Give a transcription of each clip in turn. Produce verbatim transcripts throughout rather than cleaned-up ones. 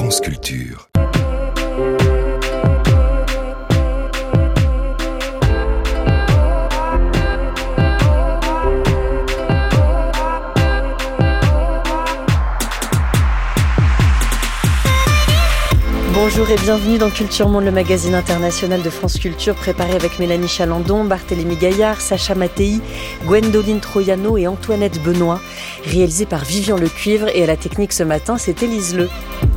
France Culture. Bonjour et bienvenue dans Culture Monde, le magazine international de France Culture, préparé avec Mélanie Chalandon, Barthélémy Gaillard, Sacha Mattei, Gwendoline Troiano et Antoinette Benoît, réalisé par Vivian Lecuivre, et à la technique ce matin, c'est Élise Le.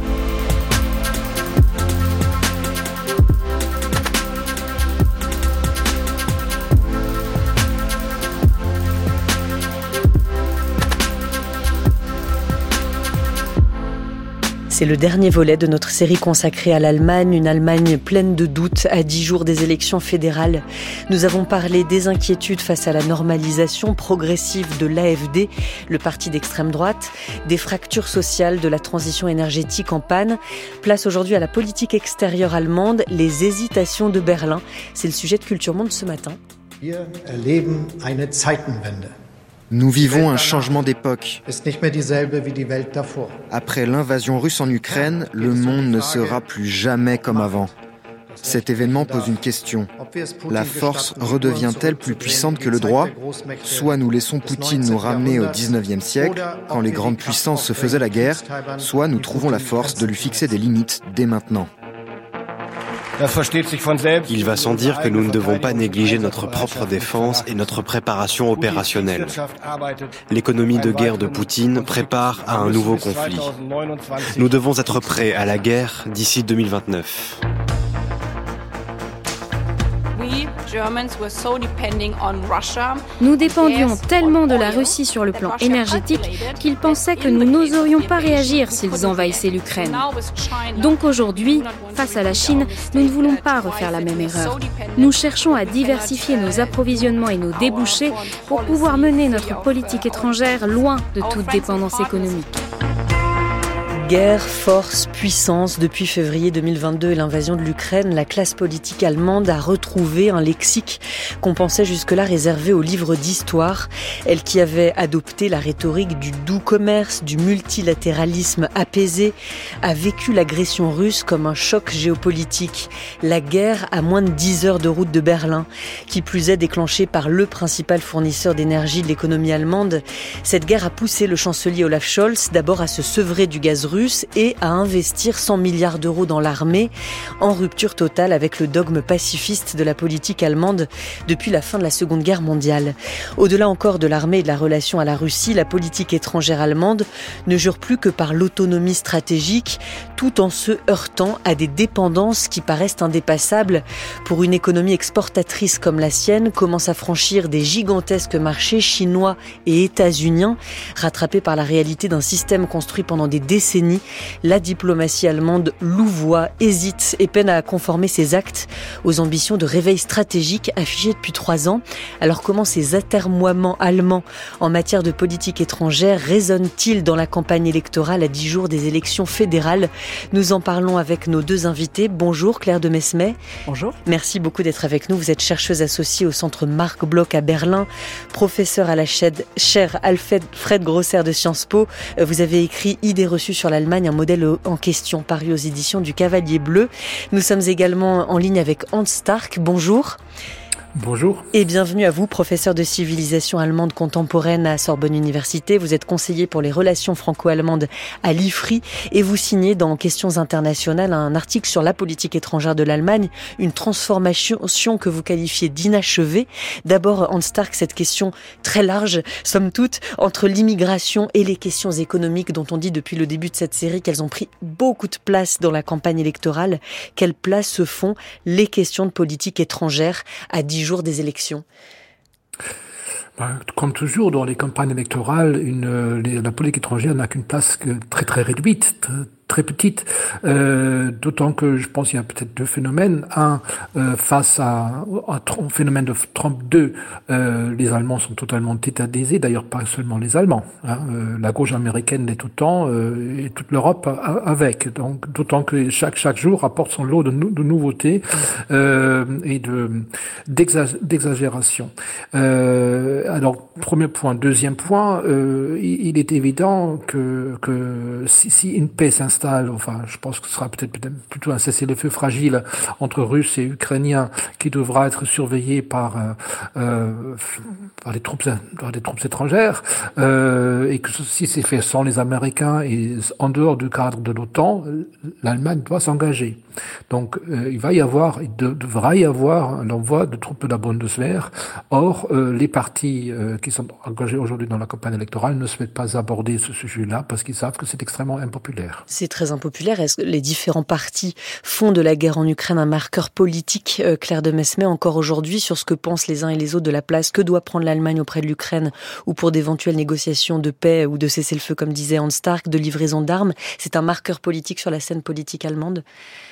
C'est le dernier volet de notre série consacrée à l'Allemagne, une Allemagne pleine de doutes à dix jours des élections fédérales. Nous avons parlé des inquiétudes face à la normalisation progressive de l'A F D, le parti d'extrême droite, des fractures sociales, de la transition énergétique en panne. Place aujourd'hui à la politique extérieure allemande, les hésitations de Berlin. C'est le sujet de Culture Monde ce matin. Wir erleben eine Zeitenwende. Nous vivons un changement d'époque. Davor. Après l'invasion russe en Ukraine, le monde ne sera plus jamais comme avant. Cet événement pose une question. La force redevient-elle plus puissante que le droit ? Soit nous laissons Poutine nous ramener au dix-neuvième siècle, quand les grandes puissances se faisaient la guerre, soit nous trouvons la force de lui fixer des limites dès maintenant. Il va sans dire que nous ne devons pas négliger notre propre défense et notre préparation opérationnelle. L'économie de guerre de Poutine prépare à un nouveau conflit. Nous devons être prêts à la guerre d'ici deux mille vingt-neuf. Nous dépendions tellement de la Russie sur le plan énergétique qu'ils pensaient que nous n'oserions pas réagir s'ils envahissaient l'Ukraine. Donc aujourd'hui, face à la Chine, nous ne voulons pas refaire la même erreur. Nous cherchons à diversifier nos approvisionnements et nos débouchés pour pouvoir mener notre politique étrangère loin de toute dépendance économique. Guerre, force, puissance. Depuis février deux mille vingt-deux et l'invasion de l'Ukraine, la classe politique allemande a retrouvé un lexique qu'on pensait jusque-là réservé aux livres d'histoire. Elle qui avait adopté la rhétorique du doux commerce, du multilatéralisme apaisé, a vécu l'agression russe comme un choc géopolitique. La guerre à moins de dix heures de route de Berlin, qui plus est déclenchée par le principal fournisseur d'énergie de l'économie allemande. Cette guerre a poussé le chancelier Olaf Scholz d'abord à se sevrer du gaz russe et à investir cent milliards d'euros dans l'armée, en rupture totale avec le dogme pacifiste de la politique allemande depuis la fin de la Seconde Guerre mondiale. Au-delà encore de l'armée et de la relation à la Russie, la politique étrangère allemande ne jure plus que par l'autonomie stratégique, tout en se heurtant à des dépendances qui paraissent indépassables. Pour une économie exportatrice comme la sienne, commence à franchir des gigantesques marchés chinois et états-uniens, rattrapés par la réalité d'un système construit pendant des décennies. La diplomatie allemande louvoie, hésite et peine à conformer ses actes aux ambitions de réveil stratégique affichées depuis trois ans. Alors comment ces atermoiements allemands en matière de politique étrangère résonnent-ils dans la campagne électorale à dix jours des élections fédérales ? Nous en parlons avec nos deux invités. Bonjour Claire de Mesmer. Bonjour. Merci beaucoup d'être avec nous. Vous êtes chercheuse associée au centre Marc Bloch à Berlin, professeure à la chaire Alfred Grosser de Sciences Po. Vous avez écrit Idées reçues sur l'Allemagne, un modèle en question, paru aux éditions du Cavalier Bleu. Nous sommes également en ligne avec Hans Stark. Bonjour. Bonjour. Et bienvenue à vous, professeur de civilisation allemande contemporaine à Sorbonne Université. Vous êtes conseiller pour les relations franco-allemandes à l'I F R I et vous signez dans Questions internationales un article sur la politique étrangère de l'Allemagne, une transformation que vous qualifiez d'inachevée. D'abord, Hans Stark, cette question très large, somme toute, entre l'immigration et les questions économiques dont on dit depuis le début de cette série qu'elles ont pris beaucoup de place dans la campagne électorale. Quelle place se font les questions de politique étrangère à dix jours des élections? Comme toujours dans les campagnes électorales, une, la politique étrangère n'a qu'une place très très réduite, très, très petite, euh, d'autant que je pense qu'il y a peut-être deux phénomènes. Un, euh, face à un phénomène de Trump. Deux, euh, les Allemands sont totalement tétanisés, d'ailleurs pas seulement les Allemands. Hein, euh, la gauche américaine l'est tout le temps, euh, et toute l'Europe avec. Donc, d'autant que chaque chaque jour apporte son lot de, de nouveautés euh, et de d'exagération. Euh, alors, premier point. Deuxième point, euh, il, il est évident que, que si, si une paix s'installe, s'installe, enfin, je pense que ce sera peut-être, peut-être plutôt un cessez-le-feu fragile entre Russes et Ukrainiens qui devra être surveillé par, euh, euh, par des troupes, par des troupes étrangères, euh, et que si c'est fait sans les Américains et en dehors du cadre de l'OTAN, l'Allemagne doit s'engager. Donc, euh, il va y avoir, il de, devra y avoir l'envoi de troupes de la Bundeswehr. Or, euh, les partis euh, qui sont engagés aujourd'hui dans la campagne électorale ne souhaitent pas aborder ce sujet-là parce qu'ils savent que c'est extrêmement impopulaire. C'est très impopulaire. Est-ce que les différents partis font de la guerre en Ukraine un marqueur politique, euh, Claire de Mesmer, encore aujourd'hui, sur ce que pensent les uns et les autres de la place que doit prendre l'Allemagne auprès de l'Ukraine ou pour d'éventuelles négociations de paix ou de cessez-le-feu, comme disait Hans Stark, de livraison d'armes? C'est un marqueur politique sur la scène politique allemande?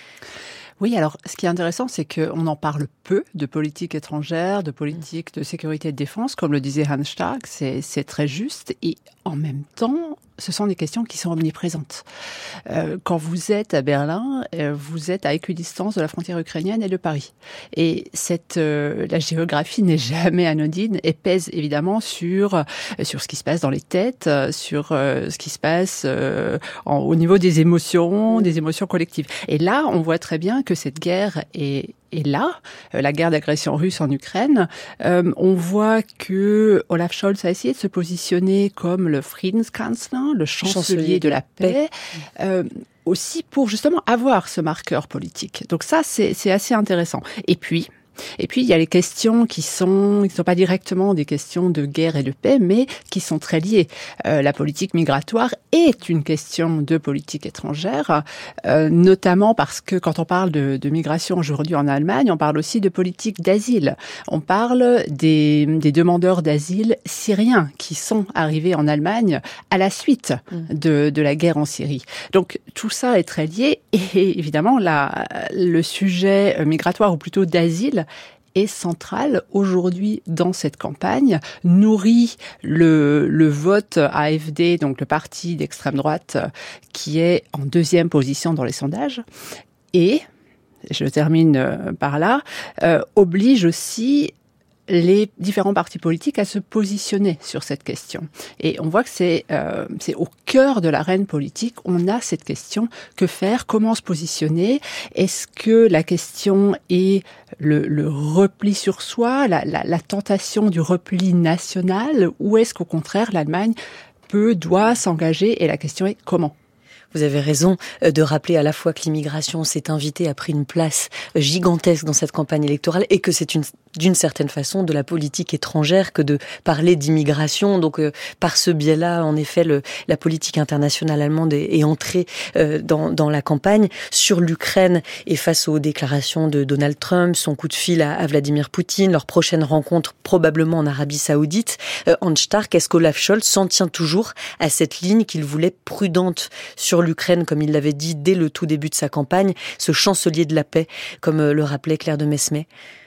Oui, alors ce qui est intéressant, c'est qu'on en parle peu de politique étrangère, de politique de sécurité et de défense, comme le disait Hans Stark, c'est, c'est très juste. Et en même temps, ce sont des questions qui sont omniprésentes. Euh, quand vous êtes à Berlin, euh, vous êtes à équidistance de la frontière ukrainienne et de Paris. Et cette, euh, la géographie n'est jamais anodine et pèse évidemment sur euh, sur ce qui se passe dans les têtes, euh, sur euh, ce qui se passe euh, en, au niveau des émotions, des émotions collectives. Et là, on voit très bien que cette guerre est Et là, la guerre d'agression russe en Ukraine, euh, on voit que Olaf Scholz a essayé de se positionner comme le Friedenskanzler, le chancelier, chancelier de la paix, euh, aussi pour justement avoir ce marqueur politique. Donc ça, c'est, c'est assez intéressant. Et puis, Et puis, il y a les questions qui sont, qui ne sont pas directement des questions de guerre et de paix, mais qui sont très liées. Euh, la politique migratoire est une question de politique étrangère, euh, notamment parce que quand on parle de, de migration aujourd'hui en Allemagne, on parle aussi de politique d'asile. On parle des, des demandeurs d'asile syriens qui sont arrivés en Allemagne à la suite de, de la guerre en Syrie. Donc, tout ça est très lié et évidemment, la, le sujet migratoire ou plutôt d'asile est central aujourd'hui dans cette campagne, nourrit le, le vote A F D, donc le parti d'extrême droite, qui est en deuxième position dans les sondages, et, je termine par là, euh, oblige aussi les différents partis politiques à se positionner sur cette question. Et on voit que c'est, euh, c'est au cœur de l'arène politique, on a cette question, que faire, comment se positionner? Est-ce que la question est le, le repli sur soi, la, la, la tentation du repli national, ou est-ce qu'au contraire l'Allemagne peut, doit s'engager, et la question est comment? Vous avez raison de rappeler à la fois que l'immigration s'est invitée, a pris une place gigantesque dans cette campagne électorale et que c'est une, d'une certaine façon de la politique étrangère que de parler d'immigration. Donc euh, par ce biais-là, en effet, le, la politique internationale allemande est, est entrée euh, dans, dans la campagne. Sur l'Ukraine et face aux déclarations de Donald Trump, son coup de fil à, à Vladimir Poutine, leur prochaine rencontre probablement en Arabie Saoudite, euh, Hans Stark, est-ce qu'Olaf Scholz s'en tient toujours à cette ligne qu'il voulait prudente sur l'Ukraine, comme il l'avait dit dès le tout début de sa campagne, ce chancelier de la paix, comme le rappelait Claire de Mesmer?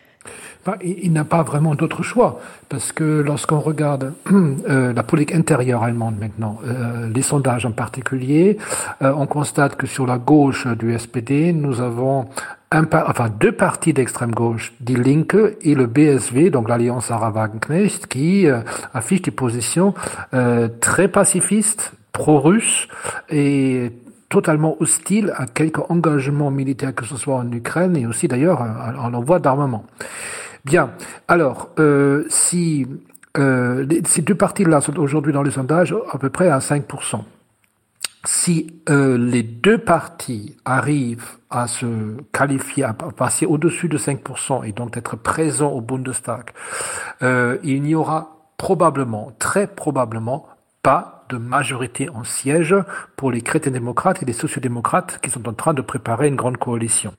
Ben, il n'a pas vraiment d'autre choix, parce que lorsqu'on regarde euh, la politique intérieure allemande maintenant, euh, les sondages en particulier, euh, on constate que sur la gauche du S P D, nous avons un par, enfin deux partis d'extrême gauche, Die Linke et le B S W, donc l'Alliance Sarah-Wagenknecht, qui euh, affichent des positions euh, très pacifistes, pro-russes et totalement hostile à quelques engagements militaires que ce soit en Ukraine et aussi d'ailleurs à l'envoi d'armement. Bien, alors euh, si euh, les, ces deux partis-là sont aujourd'hui dans les sondages à peu près à cinq pour cent. Si euh, les deux partis arrivent à se qualifier, à passer au-dessus de cinq pour cent et donc être présents au Bundestag, euh, il n'y aura probablement, très probablement, pas de majorité en siège pour les chrétiens démocrates et les sociodémocrates qui sont en train de préparer une grande coalition.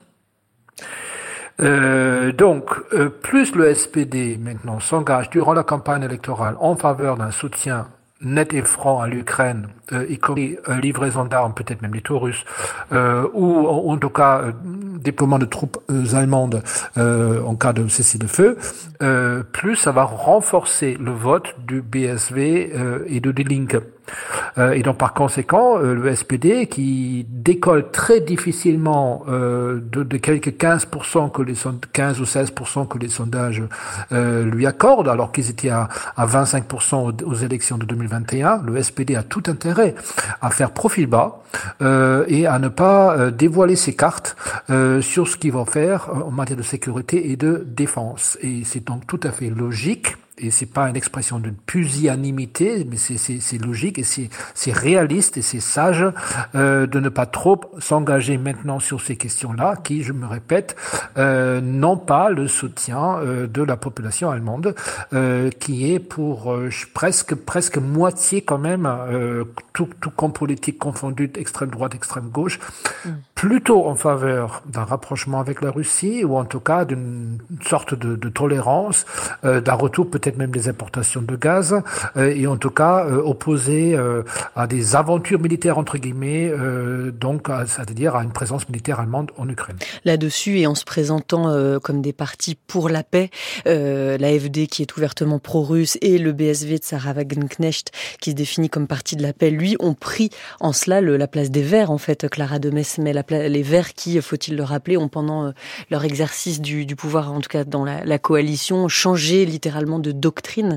Euh, donc, euh, plus le S P D maintenant s'engage durant la campagne électorale en faveur d'un soutien net et franc à l'Ukraine, euh, y compris euh, livraison d'armes, peut-être même des Taurus, euh, ou en, en tout cas euh, déploiement de troupes euh, allemandes euh, en cas de cessez-le-feu, euh, plus ça va renforcer le vote du B S W euh, et de Die Linke. Euh, et donc par conséquent, euh, le S P D qui décolle très difficilement euh, de, de quelques quinze pour cent que les quinze ou seize pour cent que les sondages euh, lui accordent, alors qu'ils étaient à, à vingt-cinq pour cent aux, aux élections de deux mille vingt et un, le S P D a tout intérêt à faire profil bas euh, et à ne pas euh, dévoiler ses cartes euh, sur ce qu'ils vont faire en matière de sécurité et de défense. Et c'est donc tout à fait logique. Et c'est pas une expression de pusillanimité, mais c'est, c'est, c'est logique et c'est, c'est réaliste et c'est sage euh, de ne pas trop s'engager maintenant sur ces questions-là, qui, je me répète, euh, n'ont pas le soutien euh, de la population allemande, euh, qui est pour euh, presque presque moitié quand même, euh, tout, tout camp politique confondu, extrême droite, extrême gauche, mmh. plutôt en faveur d'un rapprochement avec la Russie ou en tout cas d'une sorte de, de tolérance, euh, d'un retour peut-être peut-être même des importations de gaz, euh, et en tout cas euh, opposé euh, à des aventures militaires entre guillemets, euh, donc à, c'est-à-dire à une présence militaire allemande en Ukraine. Là-dessus, et en se présentant euh, comme des partis pour la paix, euh, l'A F D qui est ouvertement pro-russe et le B S V de Sarah Wagenknecht qui se définit comme parti de la paix, lui, ont pris en cela le, la place des Verts, en fait, Clara de Mesmes, la pla- les Verts qui, faut-il le rappeler, ont pendant euh, leur exercice du, du pouvoir, en tout cas dans la, la coalition, changé littéralement de doctrine.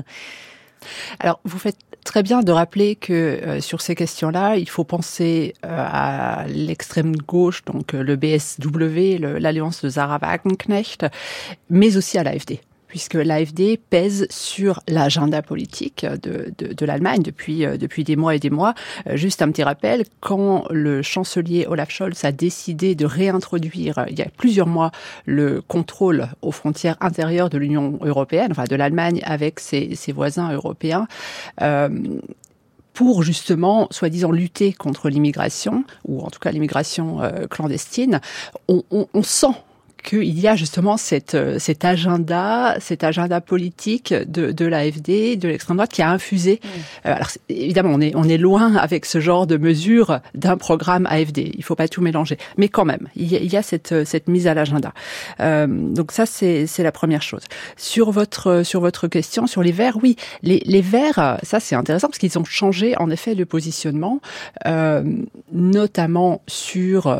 Alors, vous faites très bien de rappeler que euh, sur ces questions-là, il faut penser euh, à l'extrême gauche, donc euh, le B S W, le, l'alliance de Sarah Wagenknecht, mais aussi à l'A F D. Puisque l'A F D pèse sur l'agenda politique de, de, de l'Allemagne depuis, depuis des mois et des mois. Juste un petit rappel, quand le chancelier Olaf Scholz a décidé de réintroduire, il y a plusieurs mois, le contrôle aux frontières intérieures de l'Union européenne, enfin de l'Allemagne avec ses, ses voisins européens, euh, pour justement, soi-disant, lutter contre l'immigration, ou en tout cas l'immigration euh, clandestine, on, on, on sent qu'il y a justement cette, cet agenda, cet agenda politique de, de l'A F D, de l'extrême droite, qui a infusé. Mmh. Euh, alors évidemment, on est, on est loin avec ce genre de mesures d'un programme A F D. Il faut pas tout mélanger, mais quand même, il y a, il y a cette, cette mise à l'agenda. Euh, donc ça, c'est, c'est la première chose. Sur votre, sur votre question, sur les Verts, oui, les, les Verts, ça c'est intéressant parce qu'ils ont changé en effet de positionnement, euh, notamment sur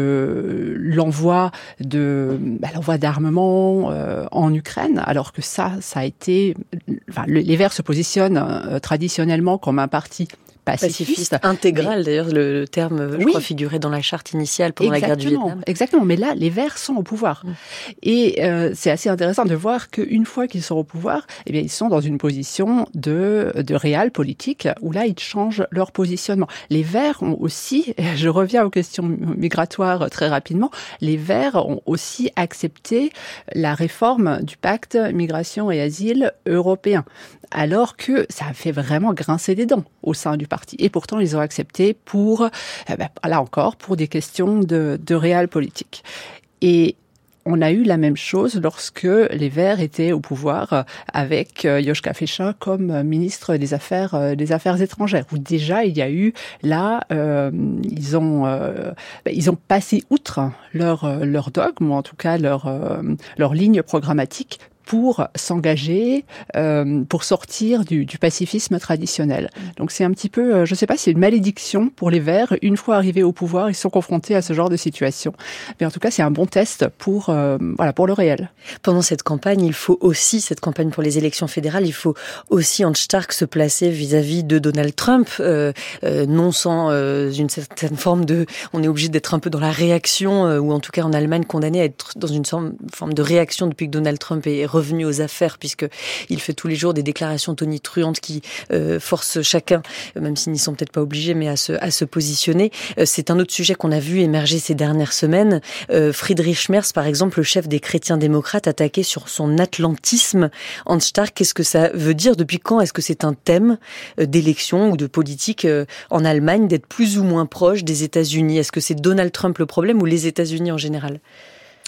le l'envoi de Bah, l'envoi d'armement euh, en Ukraine, alors que ça, ça a été... Enfin, les Verts se positionnent euh, traditionnellement comme un parti pacifiste. Pacifiste intégral, mais... d'ailleurs, le, le terme, je oui. crois, figurait dans la charte initiale pendant exactement, la guerre du Vietnam. Exactement, mais là, les Verts sont au pouvoir. Mmh. Et euh, c'est assez intéressant de voir qu'une fois qu'ils sont au pouvoir, eh bien, ils sont dans une position de, de réal politique, où là, ils changent leur positionnement. Les Verts ont aussi, je reviens aux questions migratoires très rapidement, les Verts ont aussi accepté la réforme du pacte migration et asile européen, alors que ça a fait vraiment grincer des dents au sein du parti. Et pourtant, ils ont accepté pour, eh ben, là encore, pour des questions de, de réal politique. Et on a eu la même chose lorsque les Verts étaient au pouvoir avec Joschka Fischer comme ministre des Affaires des Affaires étrangères, où déjà il y a eu là euh, ils ont euh, ils ont passé outre leur leur dogme ou en tout cas leur euh, leur ligne programmatique pour s'engager, euh, pour sortir du, du pacifisme traditionnel. Donc c'est un petit peu, je ne sais pas si c'est une malédiction pour les Verts. Une fois arrivés au pouvoir, ils sont confrontés à ce genre de situation. Mais en tout cas, c'est un bon test pour, euh, voilà, pour le réel. Pendant cette campagne, il faut aussi, cette campagne pour les élections fédérales, il faut aussi en Stark se placer vis-à-vis de Donald Trump, euh, euh, non sans euh, une certaine forme de... On est obligé d'être un peu dans la réaction, euh, ou en tout cas en Allemagne, condamné à être dans une forme de réaction depuis que Donald Trump est revenu aux affaires, puisqu'il fait tous les jours des déclarations tonitruantes qui euh, forcent chacun, même s'ils n'y sont peut-être pas obligés, mais à se, à se positionner. Euh, c'est un autre sujet qu'on a vu émerger ces dernières semaines. Euh, Friedrich Merz, par exemple, le chef des chrétiens démocrates, attaqué sur son atlantisme. Hans Stark, qu'est-ce que ça veut dire? Depuis quand est-ce que c'est un thème d'élection ou de politique euh, en Allemagne d'être plus ou moins proche des États-Unis? Est-ce que c'est Donald Trump le problème ou les États-Unis en général?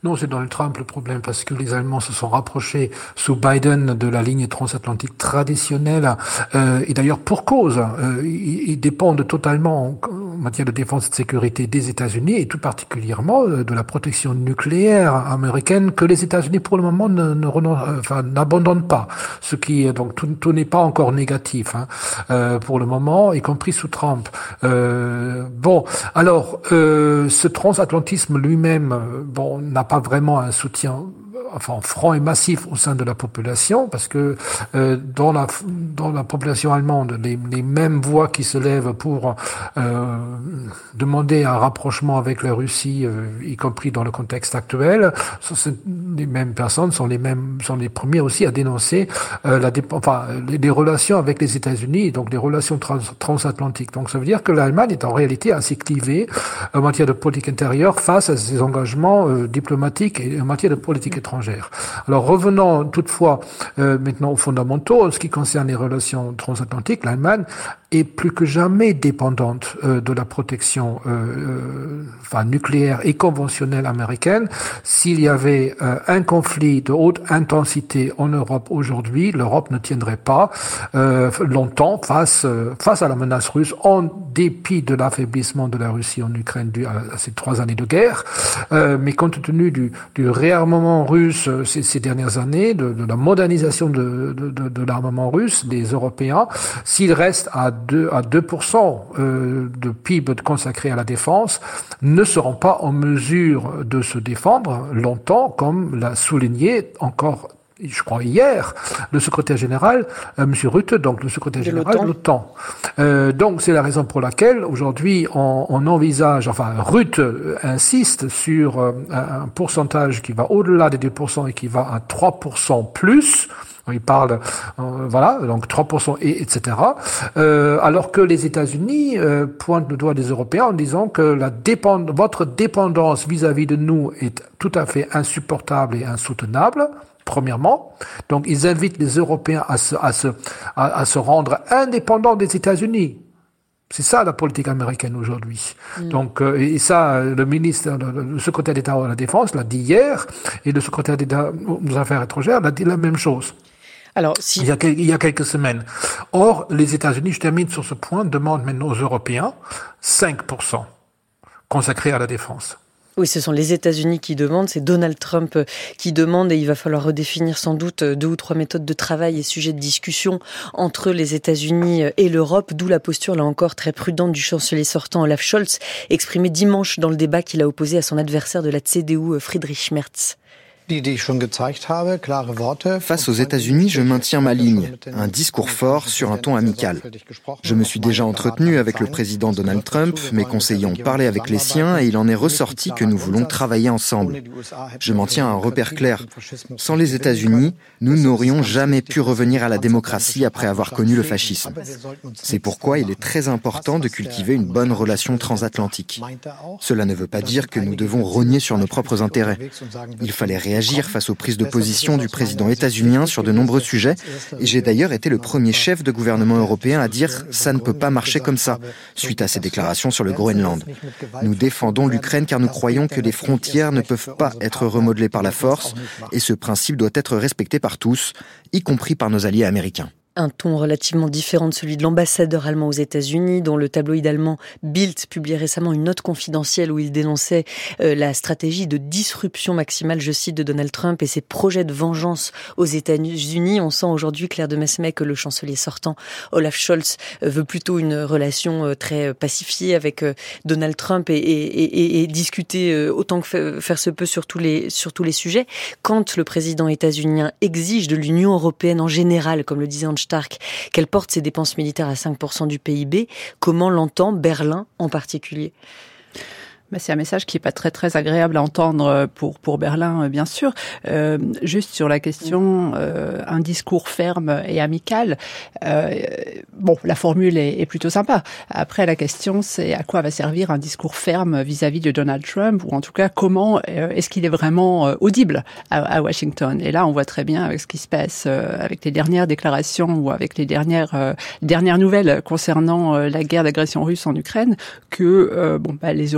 Non, c'est Donald Trump le problème, parce que les Allemands se sont rapprochés sous Biden de la ligne transatlantique traditionnelle, euh, et d'ailleurs pour cause. Euh, ils, ils dépendent totalement en, en matière de défense et de sécurité des États-Unis, et tout particulièrement euh, de la protection nucléaire américaine que les États-Unis pour le moment ne, ne renonce, enfin, n'abandonnent pas. Ce qui donc tout, tout n'est pas encore négatif hein, euh, pour le moment, y compris sous Trump. Euh, bon, alors euh, ce transatlantisme lui-même, bon, n'a pas vraiment un soutien enfin franc et massif au sein de la population, parce que euh, dans la dans la population allemande, les, les mêmes voix qui se lèvent pour euh, demander un rapprochement avec la Russie, euh, y compris dans le contexte actuel, sont, les mêmes personnes sont les mêmes sont les premiers aussi à dénoncer euh, la enfin les, les relations avec les États-Unis, donc les relations trans, transatlantiques. Donc ça veut dire que l'Allemagne est en réalité assez clivée en matière de politique intérieure face à ses engagements euh, diplomatiques et en matière de politique étrangère. Alors revenons toutefois euh, maintenant aux fondamentaux. En ce qui concerne les relations transatlantiques, l'Allemagne est plus que jamais dépendante euh, de la protection euh, euh, enfin, nucléaire et conventionnelle américaine. S'il y avait euh, un conflit de haute intensité en Europe aujourd'hui, l'Europe ne tiendrait pas euh, longtemps face euh, face à la menace russe, en dépit de l'affaiblissement de la Russie en Ukraine dû à, à ces trois années de guerre. Euh, mais compte tenu du, du réarmement russe ces, ces dernières années, de, de la modernisation de, de, de, de l'armement russe des Européens, s'il reste à deux à deux pour cent euh, de P I B consacré à la défense, ne seront pas en mesure de se défendre longtemps, comme l'a souligné encore, je crois hier, le secrétaire général, euh, Monsieur Rutte, donc le secrétaire général de l'OTAN. Euh, donc c'est la raison pour laquelle aujourd'hui on, on envisage, enfin Rutte insiste sur euh, un pourcentage qui va au-delà des deux pour cent et qui va à trois pour cent plus. Il parle, euh, voilà, donc trois pour cent et etc. Euh, alors que les États-Unis euh, pointent le doigt des Européens en disant que la dépend- votre dépendance vis-à-vis de nous est tout à fait insupportable et insoutenable. Premièrement, donc ils invitent les Européens à se, à se, à, à se rendre indépendants des États-Unis. C'est ça la politique américaine aujourd'hui. Mmh. Donc euh, et ça, le ministre, le, le secrétaire d'État à la Défense l'a dit hier, et le secrétaire d'État aux Affaires étrangères l'a dit la même chose. Alors, si... il, y a, il y a quelques semaines. Or, les États-Unis, je termine sur ce point, demandent maintenant aux Européens cinq pour cent consacrés à la défense. Oui, ce sont les États-Unis qui demandent, c'est Donald Trump qui demande, et il va falloir redéfinir sans doute deux ou trois méthodes de travail et sujets de discussion entre les États-Unis et l'Europe, d'où la posture, là encore, très prudente du chancelier sortant Olaf Scholz, exprimée dimanche dans le débat qu'il a opposé à son adversaire de la C D U, Friedrich Merz. Face aux États-Unis, je maintiens ma ligne, un discours fort sur un ton amical. Je me suis déjà entretenu avec le président Donald Trump, mes conseillers ont parlé avec les siens et il en est ressorti que nous voulons travailler ensemble. Je m'en tiens à un repère clair. Sans les États-Unis, nous n'aurions jamais pu revenir à la démocratie après avoir connu le fascisme. C'est pourquoi il est très important de cultiver une bonne relation transatlantique. Cela ne veut pas dire que nous devons rogner sur nos propres intérêts. Il fallait réagir Réagir face aux prises de position du président états-unien sur de nombreux sujets. Et j'ai d'ailleurs été le premier chef de gouvernement européen à dire « ça ne peut pas marcher comme ça » suite à ses déclarations sur le Groenland. Nous défendons l'Ukraine car nous croyons que les frontières ne peuvent pas être remodelées par la force et ce principe doit être respecté par tous, y compris par nos alliés américains. Un ton relativement différent de celui de l'ambassadeur allemand aux États-Unis, dont le tabloïd allemand Bild publiait récemment une note confidentielle où il dénonçait euh, la stratégie de disruption maximale, je cite, de Donald Trump et ses projets de vengeance aux États-Unis. On sent aujourd'hui, Claire de Messemet, que le chancelier sortant, Olaf Scholz, veut plutôt une relation très pacifiée avec Donald Trump et, et, et, et discuter autant que faire se peut sur tous les, sur tous les sujets. Quand le président états-unien exige de l'Union européenne en général, comme le disait Hans Stark, qu'elle porte ses dépenses militaires à cinq pour cent du P I B, comment l'entend Berlin en particulier ? Ben, c'est un message qui n'est pas très très agréable à entendre pour pour Berlin, bien sûr. Euh, juste sur la question, euh, un discours ferme et amical. Euh, bon, la formule est, est plutôt sympa. Après, la question, c'est à quoi va servir un discours ferme vis-à-vis de Donald Trump, ou en tout cas, comment euh, est-ce qu'il est vraiment euh, audible à, à Washington. Et là, on voit très bien avec ce qui se passe, euh, avec les dernières déclarations ou avec les dernières euh, dernières nouvelles concernant euh, la guerre d'agression russe en Ukraine, que euh, bon, bah, les Européens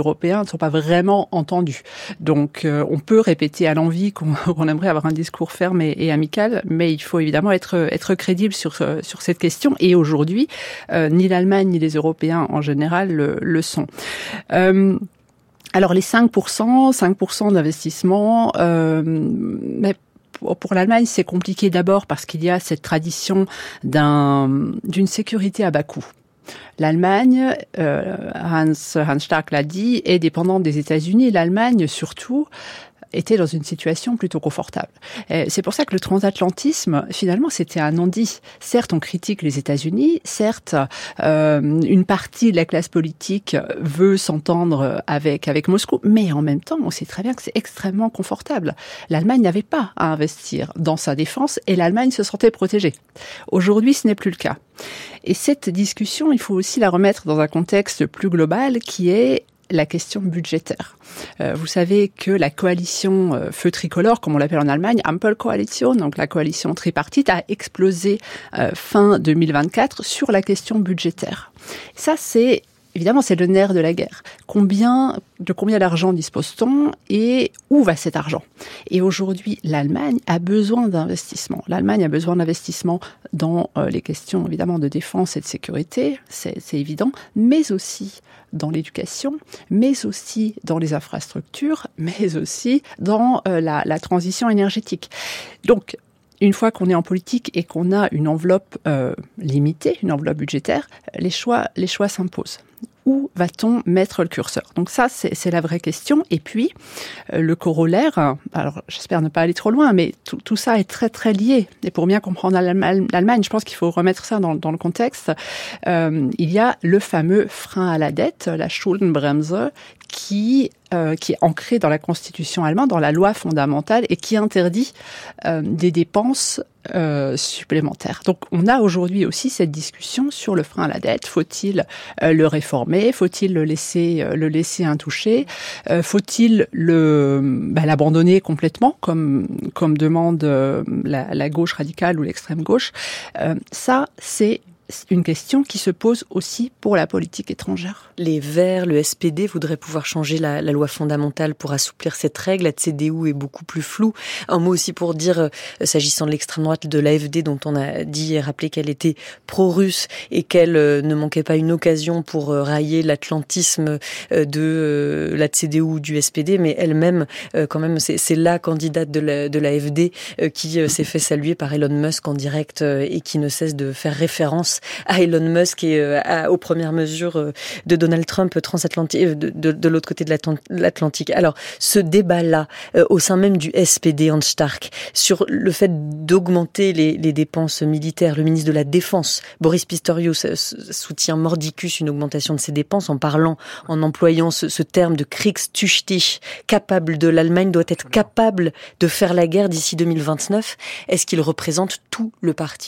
ne sont pas vraiment entendus. Donc, euh, on peut répéter à l'envi qu'on, qu'on aimerait avoir un discours ferme et, et amical, mais il faut évidemment être, être crédible sur, sur cette question. Et aujourd'hui, euh, ni l'Allemagne ni les Européens en général le, le sont. Euh, alors, les cinq pour cent, cinq pour cent d'investissement, euh, mais pour l'Allemagne, c'est compliqué d'abord parce qu'il y a cette tradition d'un, d'une sécurité à bas coût. L'Allemagne, euh, Hans, Hans Stark l'a dit, est dépendante des États-Unis. L'Allemagne, surtout, était dans une situation plutôt confortable. Et c'est pour ça que le transatlantisme, finalement, c'était un non-dit. Certes, on critique les États-Unis, certes, euh, une partie de la classe politique veut s'entendre avec avec Moscou, mais en même temps, on sait très bien que c'est extrêmement confortable. L'Allemagne n'avait pas à investir dans sa défense et l'Allemagne se sentait protégée. Aujourd'hui, ce n'est plus le cas. Et cette discussion, il faut aussi la remettre dans un contexte plus global qui est la question budgétaire. Euh, vous savez que la coalition euh, feu tricolore, comme on l'appelle en Allemagne, Ampelkoalition, donc la coalition tripartite, a explosé euh, fin deux mille vingt-quatre sur la question budgétaire. Ça, c'est évidemment, c'est le nerf de la guerre. Combien, de combien d'argent dispose-t-on et où va cet argent ? Et aujourd'hui, l'Allemagne a besoin d'investissement. L'Allemagne a besoin d'investissement dans euh, les questions, évidemment, de défense et de sécurité, c'est, c'est évident, mais aussi dans l'éducation, mais aussi dans les infrastructures, mais aussi dans euh, la, la transition énergétique. Donc, une fois qu'on est en politique et qu'on a une enveloppe euh, limitée, une enveloppe budgétaire, les choix, les choix s'imposent. Où va-t-on mettre le curseur ? Donc ça, c'est, c'est la vraie question. Et puis, euh, le corollaire, alors j'espère ne pas aller trop loin, mais tout, tout ça est très très lié. Et pour bien comprendre l'Allemagne, l'Allemagne je pense qu'il faut remettre ça dans, dans le contexte. Euh, il y a le fameux frein à la dette, la Schuldenbremse, qui euh, qui est ancré dans la Constitution allemande, dans la loi fondamentale, et qui interdit euh, des dépenses euh, supplémentaires. Donc, on a aujourd'hui aussi cette discussion sur le frein à la dette. Faut-il euh, le réformer ? Faut-il le laisser euh, le laisser intouché ? euh, Faut-il le bah, l'abandonner complètement, comme comme demande euh, la, la gauche radicale ou l'extrême gauche ? euh, Ça, c'est une question qui se pose aussi pour la politique étrangère. Les Verts, le S P D voudraient pouvoir changer la, la loi fondamentale pour assouplir cette règle. La C D U est beaucoup plus floue. Un mot aussi pour dire, euh, s'agissant de l'extrême droite, de l'A F D, dont on a dit et rappelé qu'elle était pro-russe et qu'elle euh, ne manquait pas une occasion pour euh, railler l'atlantisme euh, de euh, la C D U ou du S P D, mais elle-même, euh, quand même, c'est, c'est la candidate de la, de l'A F D euh, qui euh, s'est fait saluer par Elon Musk en direct euh, et qui ne cesse de faire référence à Elon Musk et euh, à, aux premières mesures euh, de Donald Trump transatlantique, euh, de, de, de l'autre côté de l'Atlantique. Alors, ce débat-là, euh, au sein même du S P D, Hans Stark, sur le fait d'augmenter les, les dépenses militaires, le ministre de la Défense, Boris Pistorius, soutient mordicus une augmentation de ses dépenses en parlant, en employant ce, ce terme de Kriegstüchtig, capable de l'Allemagne, doit être capable de faire la guerre d'ici deux mille vingt-neuf. Est-ce qu'il représente tout le parti ?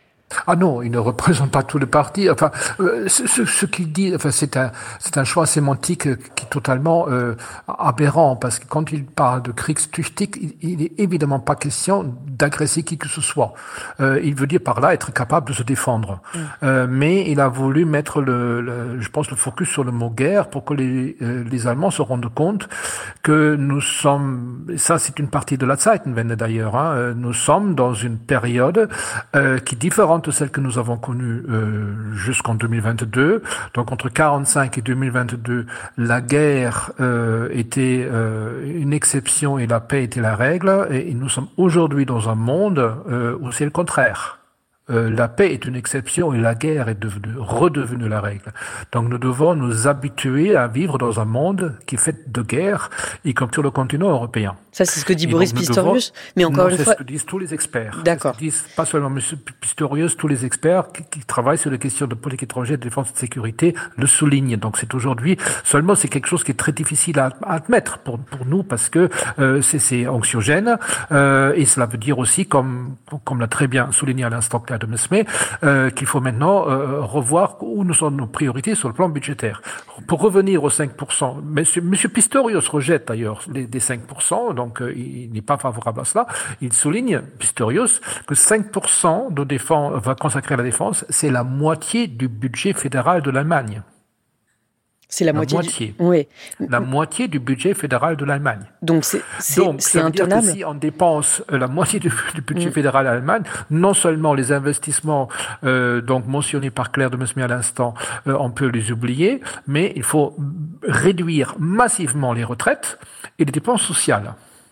Ah non, il ne représente pas tout le parti. Enfin, euh, ce, ce, ce qu'il dit, enfin, c'est un, c'est un choix sémantique qui est totalement euh, aberrant, parce que quand il parle de Kriegstüchtig, il, il est évidemment pas question d'agresser qui que ce soit. Euh, il veut dire par là être capable de se défendre. Mmh. Euh, mais il a voulu mettre le, le, je pense, le focus sur le mot guerre pour que les, euh, les Allemands se rendent compte que nous sommes, et ça c'est une partie de la Zeitenwende d'ailleurs, hein, nous sommes dans une période euh, qui diffère de celle que nous avons connue euh, jusqu'en deux mille vingt-deux. Donc entre quarante-cinq et deux mille vingt-deux, la guerre euh, était euh, une exception et la paix était la règle. Et, et nous sommes aujourd'hui dans un monde euh, où c'est le contraire. Euh, la paix est une exception et la guerre est devenue, redevenue la règle. Donc nous devons nous habituer à vivre dans un monde qui est fait de guerre, y compris sur le continent européen. Ça, c'est ce que dit et Boris Pistorius, devons, mais encore non, une fois... c'est ce que disent tous les experts. D'accord. C'est ce que disent pas seulement M. Pistorius, tous les experts qui, qui travaillent sur les questions de politique étrangère, de défense et de sécurité le soulignent. Donc c'est aujourd'hui, seulement c'est quelque chose qui est très difficile à, à admettre pour, pour nous, parce que euh, c'est, c'est anxiogène, euh, et cela veut dire aussi, comme, comme l'a très bien souligné à l'instant de Mesmer, euh, qu'il faut maintenant euh, revoir où nous sont nos priorités sur le plan budgétaire. Pour revenir aux cinq pour cent, Monsieur, Monsieur Pistorius rejette d'ailleurs les, les cinq pour cent, donc euh, il n'est pas favorable à cela. Il souligne, Pistorius, que cinq pour cent de défense va consacrer à la défense, c'est la moitié du budget fédéral de l'Allemagne. C'est la, la moitié. moitié. Du... Oui. La moitié du budget fédéral de l'Allemagne. Donc c'est, c'est, Donc, c'est ça veut dire intenable. que si on dépense la moitié du, du budget mmh. fédéral de l'Allemagne, non seulement les investissements euh, donc mentionnés par Claire de Mesmer à l'instant, euh, on peut les oublier, mais il faut réduire massivement les retraites et les dépenses sociales.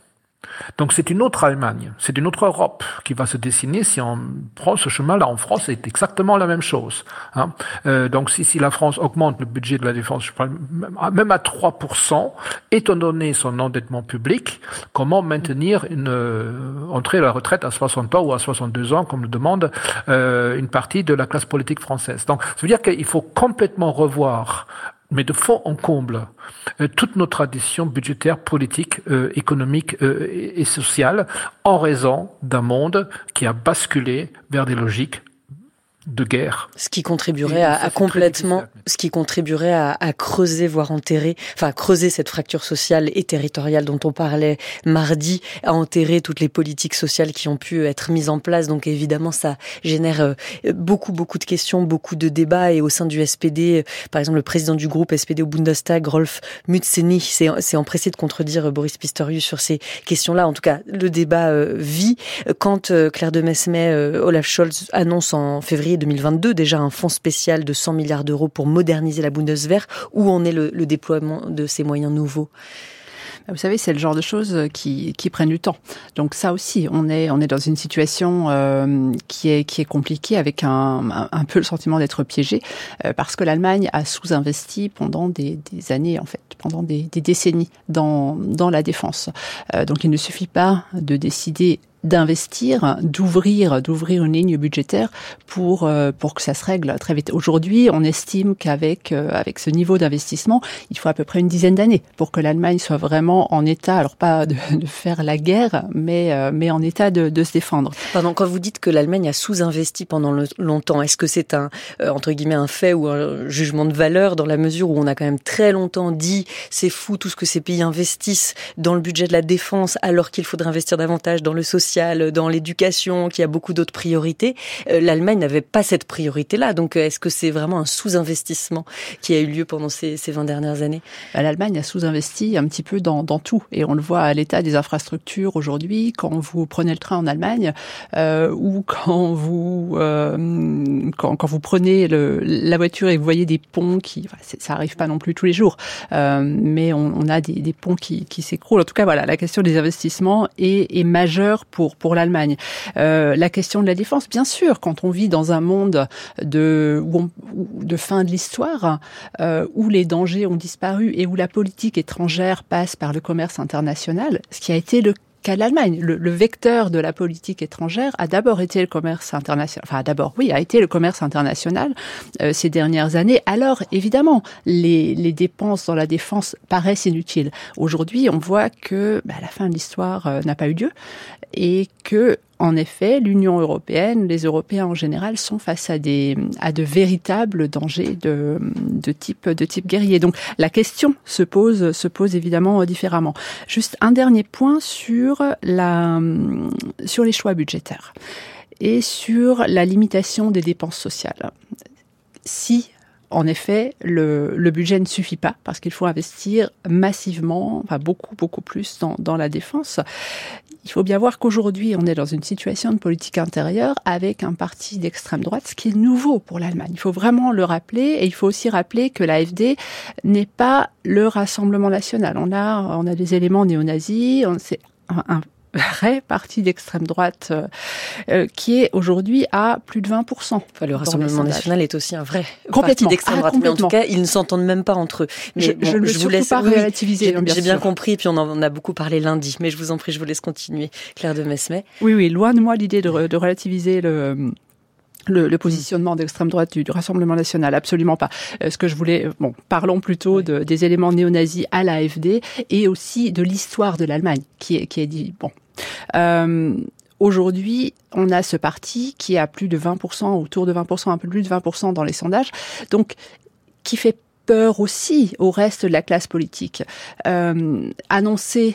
Donc c'est une autre Allemagne, c'est une autre Europe qui va se dessiner si on prend ce chemin-là. En France, c'est exactement la même chose. Hein. Euh, donc si, si la France augmente le budget de la défense, je parle, même à trois pour cent, étant donné son endettement public, comment maintenir une euh, entrée à la retraite à soixante ans ou à soixante-deux ans, comme le demande euh, une partie de la classe politique française. Donc ça veut dire qu'il faut complètement revoir, mais de fond en comble, euh, toutes nos traditions budgétaires, politiques, euh, économiques euh, et, et sociales, en raison d'un monde qui a basculé vers des logiques de guerre. Ce qui contribuerait à, à complètement, ce qui contribuerait à, à creuser, voire enterrer, enfin à creuser cette fracture sociale et territoriale dont on parlait mardi, à enterrer toutes les politiques sociales qui ont pu être mises en place. Donc évidemment, ça génère beaucoup, beaucoup de questions, beaucoup de débats. Et au sein du S P D, par exemple, le président du groupe S P D au Bundestag, Rolf Mützeni, s'est, s'est empressé de contredire Boris Pistorius sur ces questions-là. En tout cas, le débat euh, vit. Quand euh, Claire de Mesmer, euh, Olaf Scholz annonce en février deux mille vingt-deux déjà un fonds spécial de cent milliards d'euros pour moderniser la Bundeswehr. Où en est le, le déploiement de ces moyens nouveaux ? Vous savez, c'est le genre de choses qui, qui prennent du temps. Donc ça aussi, on est, on est dans une situation euh, qui est, qui est compliquée, avec un, un, un peu le sentiment d'être piégé, euh, parce que l'Allemagne a sous-investi pendant des, des années, en fait, pendant des, des décennies dans, dans la défense. Euh, donc il ne suffit pas de décider d'investir, d'ouvrir, d'ouvrir une ligne budgétaire pour euh, pour que ça se règle très vite. Aujourd'hui, on estime qu'avec euh, avec ce niveau d'investissement, il faut à peu près une dizaine d'années pour que l'Allemagne soit vraiment en état, alors pas de, de faire la guerre, mais euh, mais en état de, de se défendre. Pardon, quand vous dites que l'Allemagne a sous-investi pendant le, longtemps, est-ce que c'est un euh, entre guillemets un fait ou un jugement de valeur, dans la mesure où on a quand même très longtemps dit c'est fou tout ce que ces pays investissent dans le budget de la défense, alors qu'il faudrait investir davantage dans le social, dans l'éducation, qu'il y a beaucoup d'autres priorités. Euh, L'Allemagne n'avait pas cette priorité-là. Donc, est-ce que c'est vraiment un sous-investissement qui a eu lieu pendant ces, ces vingt dernières années ? L'Allemagne a sous-investi un petit peu dans, dans tout. Et on le voit à l'état des infrastructures aujourd'hui. Quand vous prenez le train en Allemagne, euh, ou quand vous euh, quand, quand vous prenez le, la voiture et vous voyez des ponts qui... Enfin, ça arrive pas non plus tous les jours, euh, mais on, on a des, des ponts qui, qui s'écroulent. En tout cas, voilà, la question des investissements est, est majeure pour Pour, pour l'Allemagne. Euh, la question de la défense, bien sûr, quand on vit dans un monde de, où on, de fin de l'histoire, euh, où les dangers ont disparu et où la politique étrangère passe par le commerce international, ce qui a été le qu'à l'Allemagne. Le, le vecteur de la politique étrangère a d'abord été le commerce international. Enfin, d'abord, oui, a été le commerce international euh, ces dernières années. Alors, évidemment, les, les dépenses dans la défense paraissent inutiles. Aujourd'hui, on voit que bah, la fin de l'histoire euh, n'a pas eu lieu et que, en effet, l'Union européenne, les Européens en général, sont face à des à de véritables dangers de de type de type guerrier. Donc la question se pose se pose évidemment différemment. Juste un dernier point sur la sur les choix budgétaires et sur la limitation des dépenses sociales. Si en effet, le, le budget ne suffit pas parce qu'il faut investir massivement, enfin beaucoup, beaucoup plus dans, dans la défense. Il faut bien voir qu'aujourd'hui, on est dans une situation de politique intérieure avec un parti d'extrême droite, ce qui est nouveau pour l'Allemagne. Il faut vraiment le rappeler, et il faut aussi rappeler que l'A F D n'est pas le Rassemblement national. On a, on a des éléments néo-nazis, on, c'est un, un vrai parti d'extrême droite euh, qui est aujourd'hui à plus de vingt pour cent. Enfin, le Rassemblement national est aussi un vrai complètement. parti d'extrême droite, ah, mais en tout cas, ils ne s'entendent même pas entre eux. Mais je, bon, je ne veux je vous laisse pas oui, relativiser. J'ai, bien, j'ai bien compris, et puis on en on a beaucoup parlé lundi, mais je vous en prie, je vous laisse continuer. Claire de Mesmer. Oui, oui, loin de moi l'idée de, de relativiser le... Le, le positionnement d'extrême droite du, du Rassemblement national, absolument pas. Euh, ce que je voulais, bon, parlons plutôt oui. de, des éléments néo-nazis à l'A F D et aussi de l'histoire de l'Allemagne, qui est, qui est dit, bon. Euh, Aujourd'hui, on a ce parti qui est à plus de vingt pour cent, autour de vingt pour cent, un peu plus de vingt pour cent dans les sondages, donc qui fait peur aussi au reste de la classe politique. Euh, annoncer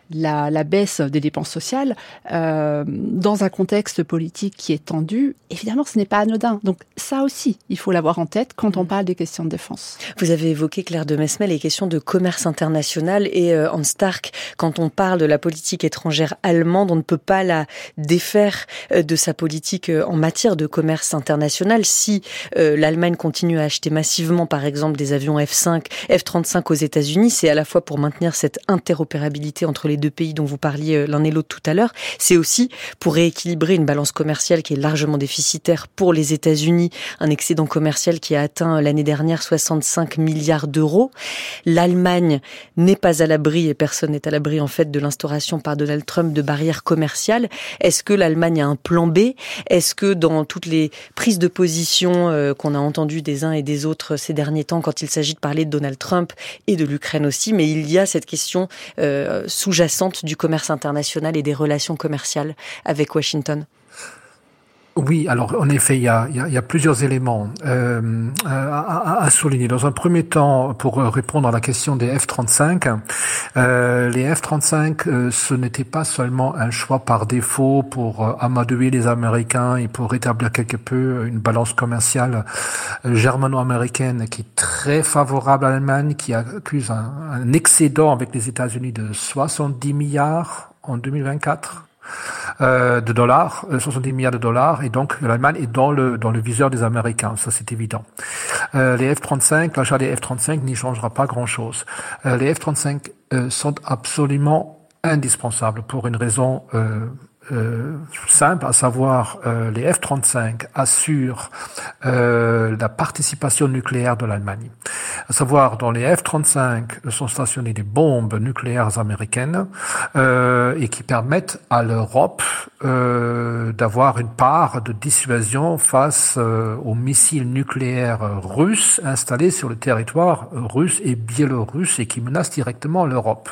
la, la baisse des dépenses sociales, euh, dans un contexte politique qui est tendu, évidemment, ce n'est pas anodin. Donc ça aussi, il faut l'avoir en tête quand on parle des questions de défense. Vous avez évoqué, Claire de Mesmel, les questions de commerce international et euh, Hans Stark, quand on parle de la politique étrangère allemande, on ne peut pas la défaire euh, de sa politique euh, en matière de commerce international. Si euh, l'Allemagne continue à acheter massivement, par exemple, des avions F cinq, F trente-cinq aux États-Unis, c'est à la fois pour maintenir cette interopérabilité entre les deux pays dont vous parliez l'un et l'autre tout à l'heure, c'est aussi pour rééquilibrer une balance commerciale qui est largement déficitaire pour les États-Unis, un excédent commercial qui a atteint l'année dernière soixante-cinq milliards d'euros. L'Allemagne n'est pas à l'abri, et personne n'est à l'abri en fait de l'instauration par Donald Trump de barrières commerciales. Est-ce que l'Allemagne a un plan B ? Est-ce que dans toutes les prises de position euh, qu'on a entendues des uns et des autres ces derniers temps, quand il s'agit de parler de Donald Trump et de l'Ukraine aussi, mais il y a cette question euh, sous-jacente du commerce international et des relations commerciales avec Washington. Oui, alors en effet, il y a, il y a, il y a plusieurs éléments euh, à, à souligner. Dans un premier temps, pour répondre à la question des F trente-cinq, euh, les F trente-cinq, euh, ce n'était pas seulement un choix par défaut pour euh, amadouer les Américains et pour rétablir quelque peu une balance commerciale euh, germano-américaine qui est très favorable à l'Allemagne, qui accuse un, un excédent avec les États-Unis de soixante-dix milliards en deux mille vingt-quatre. Euh, de dollars, euh, soixante-dix milliards de dollars, et donc l'Allemagne est dans le dans le viseur des Américains, ça c'est évident. Euh, les F trente-cinq, l'achat des F trente-cinq n'y changera pas grand-chose. Euh, les F trente-cinq euh, sont absolument indispensables pour une raison euh, Euh, simple, à savoir euh, les F trente-cinq assurent euh, la participation nucléaire de l'Allemagne. À savoir, dans les F trente-cinq sont stationnées des bombes nucléaires américaines euh, et qui permettent à l'Europe euh, d'avoir une part de dissuasion face euh, aux missiles nucléaires russes installés sur le territoire russe et biélorusse et qui menacent directement l'Europe.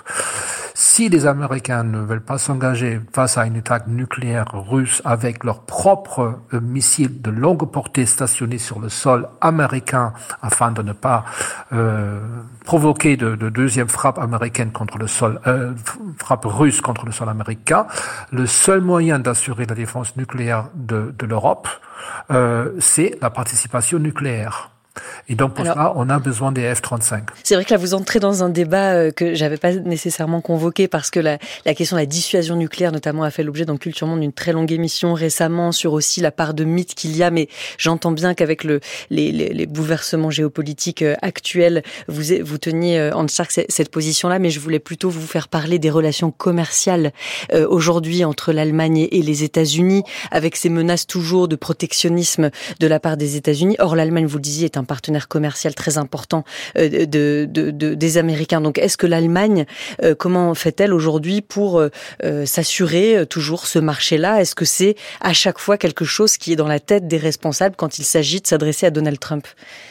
Si les Américains ne veulent pas s'engager face à une attaque nucléaire russe avec leurs propres euh, missiles de longue portée stationnés sur le sol américain afin de ne pas euh, provoquer de, de deuxième frappe américaine contre le sol, euh, frappe russe contre le sol américain, le seul moyen d'assurer la défense nucléaire de, de l'Europe, euh, c'est la participation nucléaire. Et donc, pour Alors, ça, on a besoin des F trente-cinq. C'est vrai que là, vous entrez dans un débat euh, que j'avais pas nécessairement convoqué parce que la, la question de la dissuasion nucléaire, notamment, a fait l'objet dans Culture Monde d'une très longue émission récemment sur aussi la part de mythe qu'il y a. Mais j'entends bien qu'avec le, les, les, les bouleversements géopolitiques euh, actuels, vous, vous teniez, euh, Hans Stark, cette position-là. Mais je voulais plutôt vous faire parler des relations commerciales euh, aujourd'hui entre l'Allemagne et les États-Unis, avec ces menaces toujours de protectionnisme de la part des États-Unis. Or, l'Allemagne, vous le disiez, est un partenaire commercial très important euh, de, de, de, des Américains. Donc, est-ce que l'Allemagne, euh, comment fait-elle aujourd'hui pour euh, euh, s'assurer euh, toujours ce marché-là ? Est-ce que c'est à chaque fois quelque chose qui est dans la tête des responsables quand il s'agit de s'adresser à Donald Trump ?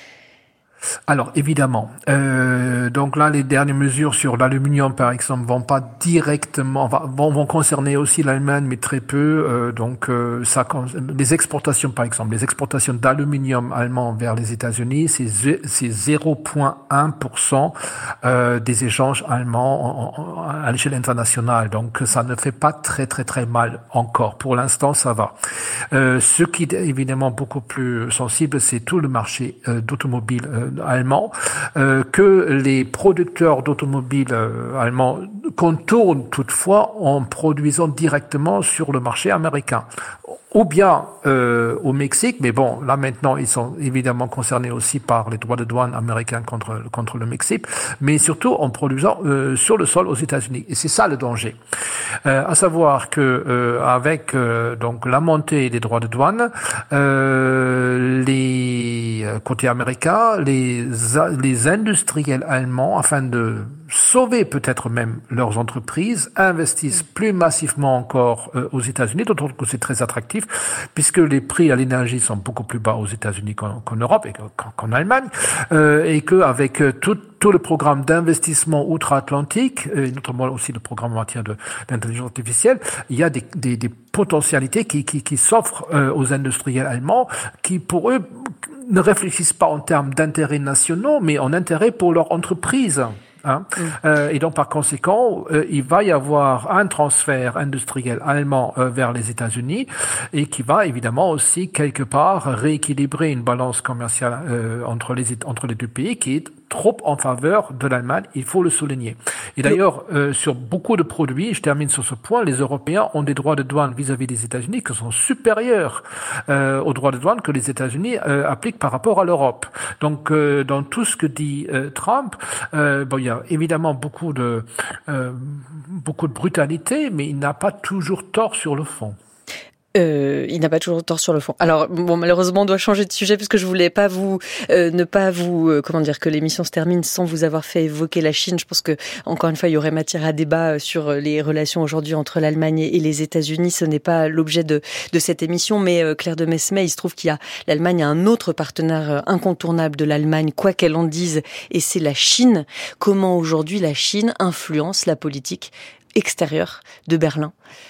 Alors, évidemment. Euh, donc là, les dernières mesures sur l'aluminium, par exemple, vont pas directement, vont, vont concerner aussi l'Allemagne, mais très peu. Euh, donc, euh, ça, les exportations, par exemple, les exportations d'aluminium allemand vers les États-Unis, c'est, c'est zéro virgule un pour cent euh, des échanges allemands en, en, à l'échelle internationale. Donc, ça ne fait pas très, très, très mal encore. Pour l'instant, ça va. Euh, ce qui est évidemment beaucoup plus sensible, c'est tout le marché euh, d'automobile euh, allemand, euh, que les producteurs d'automobiles euh, allemands contournent toutefois en produisant directement sur le marché américain. Ou bien euh, au Mexique, mais bon, là maintenant ils sont évidemment concernés aussi par les droits de douane américains contre contre le Mexique, mais surtout en produisant euh, sur le sol aux États-Unis. Et c'est ça le danger. Euh, à savoir que euh, avec euh, donc la montée des droits de douane, euh, les côté américain, les les industriels allemands, afin de sauver peut-être même leurs entreprises, investissent plus massivement encore euh, aux États-Unis, d'autant que c'est très attractif, puisque les prix à l'énergie sont beaucoup plus bas aux États-Unis qu'en, qu'en Europe et qu'en, qu'en Allemagne, euh, et qu'avec euh, tout, tout le programme d'investissement outre-Atlantique, et notamment aussi le programme en matière de, d'intelligence artificielle, il y a des, des, des potentialités qui, qui, qui s'offrent euh, aux industriels allemands, qui pour eux ne réfléchissent pas en termes d'intérêts nationaux, mais en intérêt pour leur entreprise. Hein. Mm. Euh, et donc, par conséquent, euh, il va y avoir un transfert industriel allemand euh, vers les États-Unis et qui va évidemment aussi quelque part rééquilibrer une balance commerciale euh, entre les entre les deux pays qui est trop en faveur de l'Allemagne, il faut le souligner. Et d'ailleurs, euh, sur beaucoup de produits, je termine sur ce point, les Européens ont des droits de douane vis-à-vis des États-Unis qui sont supérieurs euh, aux droits de douane que les États-Unis euh, appliquent par rapport à l'Europe. Donc, euh, dans tout ce que dit euh, Trump, euh, bon, il y a évidemment beaucoup de euh, beaucoup de brutalité, mais il n'a pas toujours tort sur le fond. Euh, il n'a pas toujours tort sur le fond. Alors bon, malheureusement, on doit changer de sujet parce que je voulais pas vous euh, ne pas vous euh, comment dire que l'émission se termine sans vous avoir fait évoquer la Chine. Je pense que encore une fois, il y aurait matière à débat sur les relations aujourd'hui entre l'Allemagne et les États-Unis. Ce n'est pas l'objet de de cette émission, mais euh, Claire de Messemet, il se trouve qu'il y a l'Allemagne a un autre partenaire incontournable de l'Allemagne, quoi qu'elle en dise, et c'est la Chine. Comment aujourd'hui la Chine influence la politique extérieure de Berlin?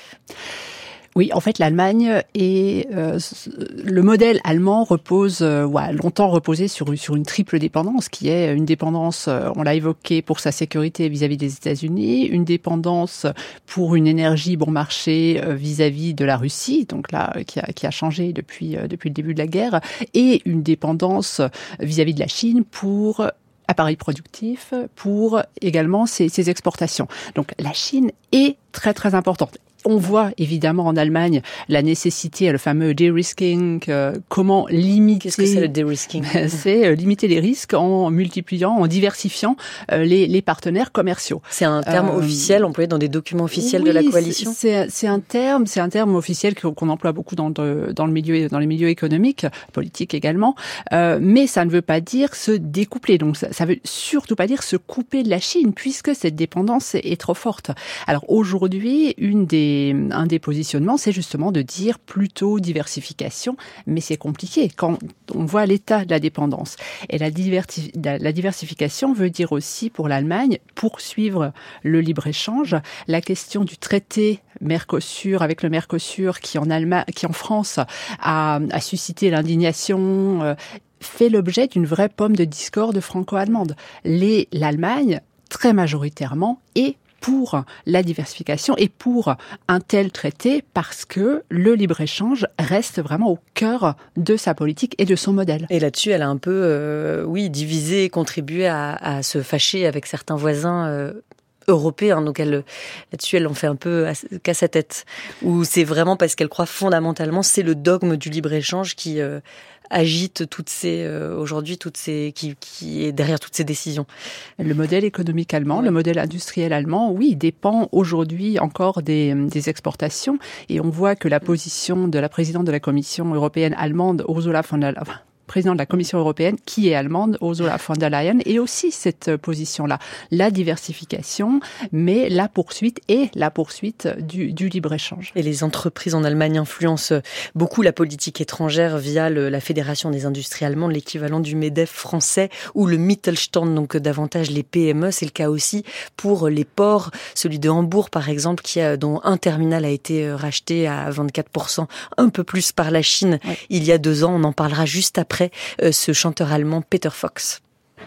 Oui, en fait, l'Allemagne et euh, le modèle allemand repose, euh, ouais, longtemps reposé sur sur une triple dépendance, qui est une dépendance, euh, on l'a évoqué, pour sa sécurité vis-à-vis des États-Unis, une dépendance pour une énergie bon marché euh, vis-à-vis de la Russie, donc là qui a qui a changé depuis euh, depuis le début de la guerre, et une dépendance vis-à-vis de la Chine pour appareils productifs, pour également ses, ses exportations. Donc la Chine est très très importante. On voit évidemment en Allemagne la nécessité, le fameux de-risking, euh, comment limiter... Qu'est-ce que c'est le de-risking? C'est euh, limiter les risques en multipliant, en diversifiant euh, les, les partenaires commerciaux. C'est un terme euh, officiel employé dans des documents officiels oui, de la coalition? C'est, c'est un terme, c'est un terme officiel qu'on emploie beaucoup dans le, dans le milieu, dans les milieux économiques, politiques également, euh, mais ça ne veut pas dire se découpler. Donc ça, ça veut surtout pas dire se couper de la Chine, puisque cette dépendance est, est trop forte. Alors aujourd'hui, une des un des positionnements, c'est justement de dire plutôt diversification, mais c'est compliqué quand on voit l'état de la dépendance. Et la, diverti- la diversification veut dire aussi pour l'Allemagne poursuivre le libre-échange. La question du traité Mercosur avec le Mercosur qui en Allemagne, qui en France a, a suscité l'indignation, euh, fait l'objet d'une vraie pomme de discorde franco-allemande. Les, l'Allemagne, très majoritairement, est pour la diversification et pour un tel traité parce que le libre-échange reste vraiment au cœur de sa politique et de son modèle. Et là-dessus, elle a un peu, euh, oui, divisé, contribué à, à se fâcher avec certains voisins euh, européens. Donc elle, là-dessus, elle en fait un peu qu'à sa tête. Ou c'est vraiment parce qu'elle croit fondamentalement, c'est le dogme du libre-échange qui... Euh, agite toutes ces euh, aujourd'hui toutes ces qui qui est derrière toutes ces décisions. Le modèle économique allemand, ouais. Le modèle industriel allemand, oui, dépend aujourd'hui encore des des exportations et on voit que la position de la présidente de la Commission européenne allemande, Ursula von der Leyen, présidente de la Commission européenne, qui est allemande, Ursula von der Leyen, et aussi cette position-là, la diversification, mais la poursuite et la poursuite du, du libre-échange. Et les entreprises en Allemagne influencent beaucoup la politique étrangère via le, la Fédération des industries allemandes, l'équivalent du MEDEF français, ou le Mittelstand, donc davantage les P M E. C'est le cas aussi pour les ports, celui de Hambourg par exemple, qui a, dont un terminal a été racheté à vingt-quatre pour cent, un peu plus par la Chine, ouais. Il y a deux ans. On en parlera juste après. Après, euh, ce chanteur allemand Peter Fox.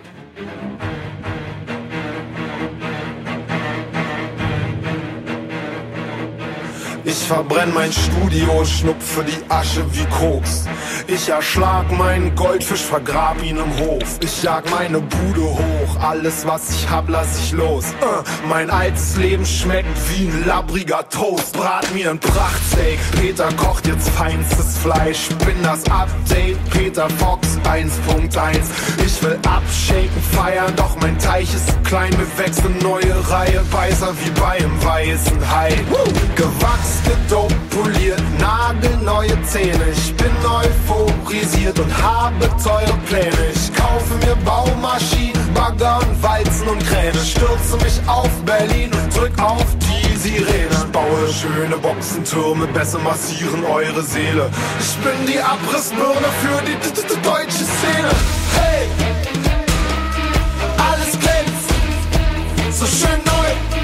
Ich verbrenne mein Studio, schnupfe die Asche wie Koks. Ich erschlag meinen Goldfisch, vergrab ihn im Hof. Ich jag meine Bude hoch, alles was ich hab, lass ich los. Uh, mein altes Leben schmeckt wie ein labbriger Toast. Brat mir ein Prachtsteak, Peter kocht jetzt feinstes Fleisch. Bin das Update, Peter Fox eins Punkt eins. Ich will abshaken, feiern, doch mein Teich ist zu klein. Wir wechseln neue Reihe, weißer wie bei einem weißen Hai. Woo! Gewachsen, gedopt, poliert, nagelneue Zähne. Ich bin euphorisiert und habe teure Pläne. Ich kaufe mir Baumaschinen, Bagger und Walzen und Kräne. Stürze mich auf Berlin und drück auf die Sirene. Ich baue schöne Boxentürme, besser massieren eure Seele. Ich bin die Abrissbirne für die d- d- deutsche Szene. Hey! Alles glänzt, so schön neu.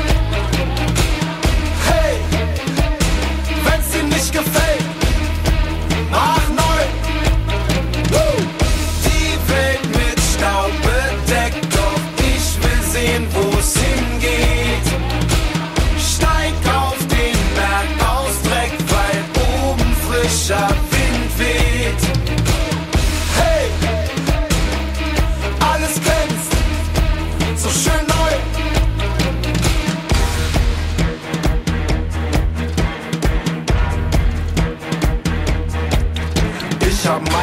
Gefällt, mach neu. Die Welt mit Staub bedeckt, doch ich will sehen, wo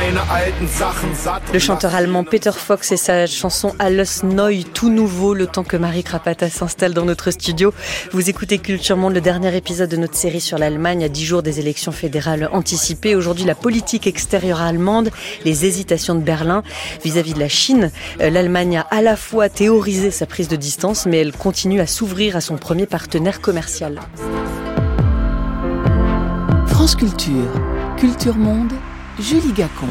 meine alten Sachen satt. Le chanteur allemand Peter Fox et sa chanson Alles Neu, tout nouveau, le temps que Marie Krapata s'installe dans notre studio. Vous écoutez Culture Monde, le dernier épisode de notre série sur l'Allemagne à dix jours des élections fédérales anticipées. Aujourd'hui, la politique extérieure allemande, les hésitations de Berlin vis-à-vis de la Chine. L'Allemagne a à la fois théorisé sa prise de distance, mais elle continue à s'ouvrir à son premier partenaire commercial. France Culture, Culture Monde, Julie Gacon.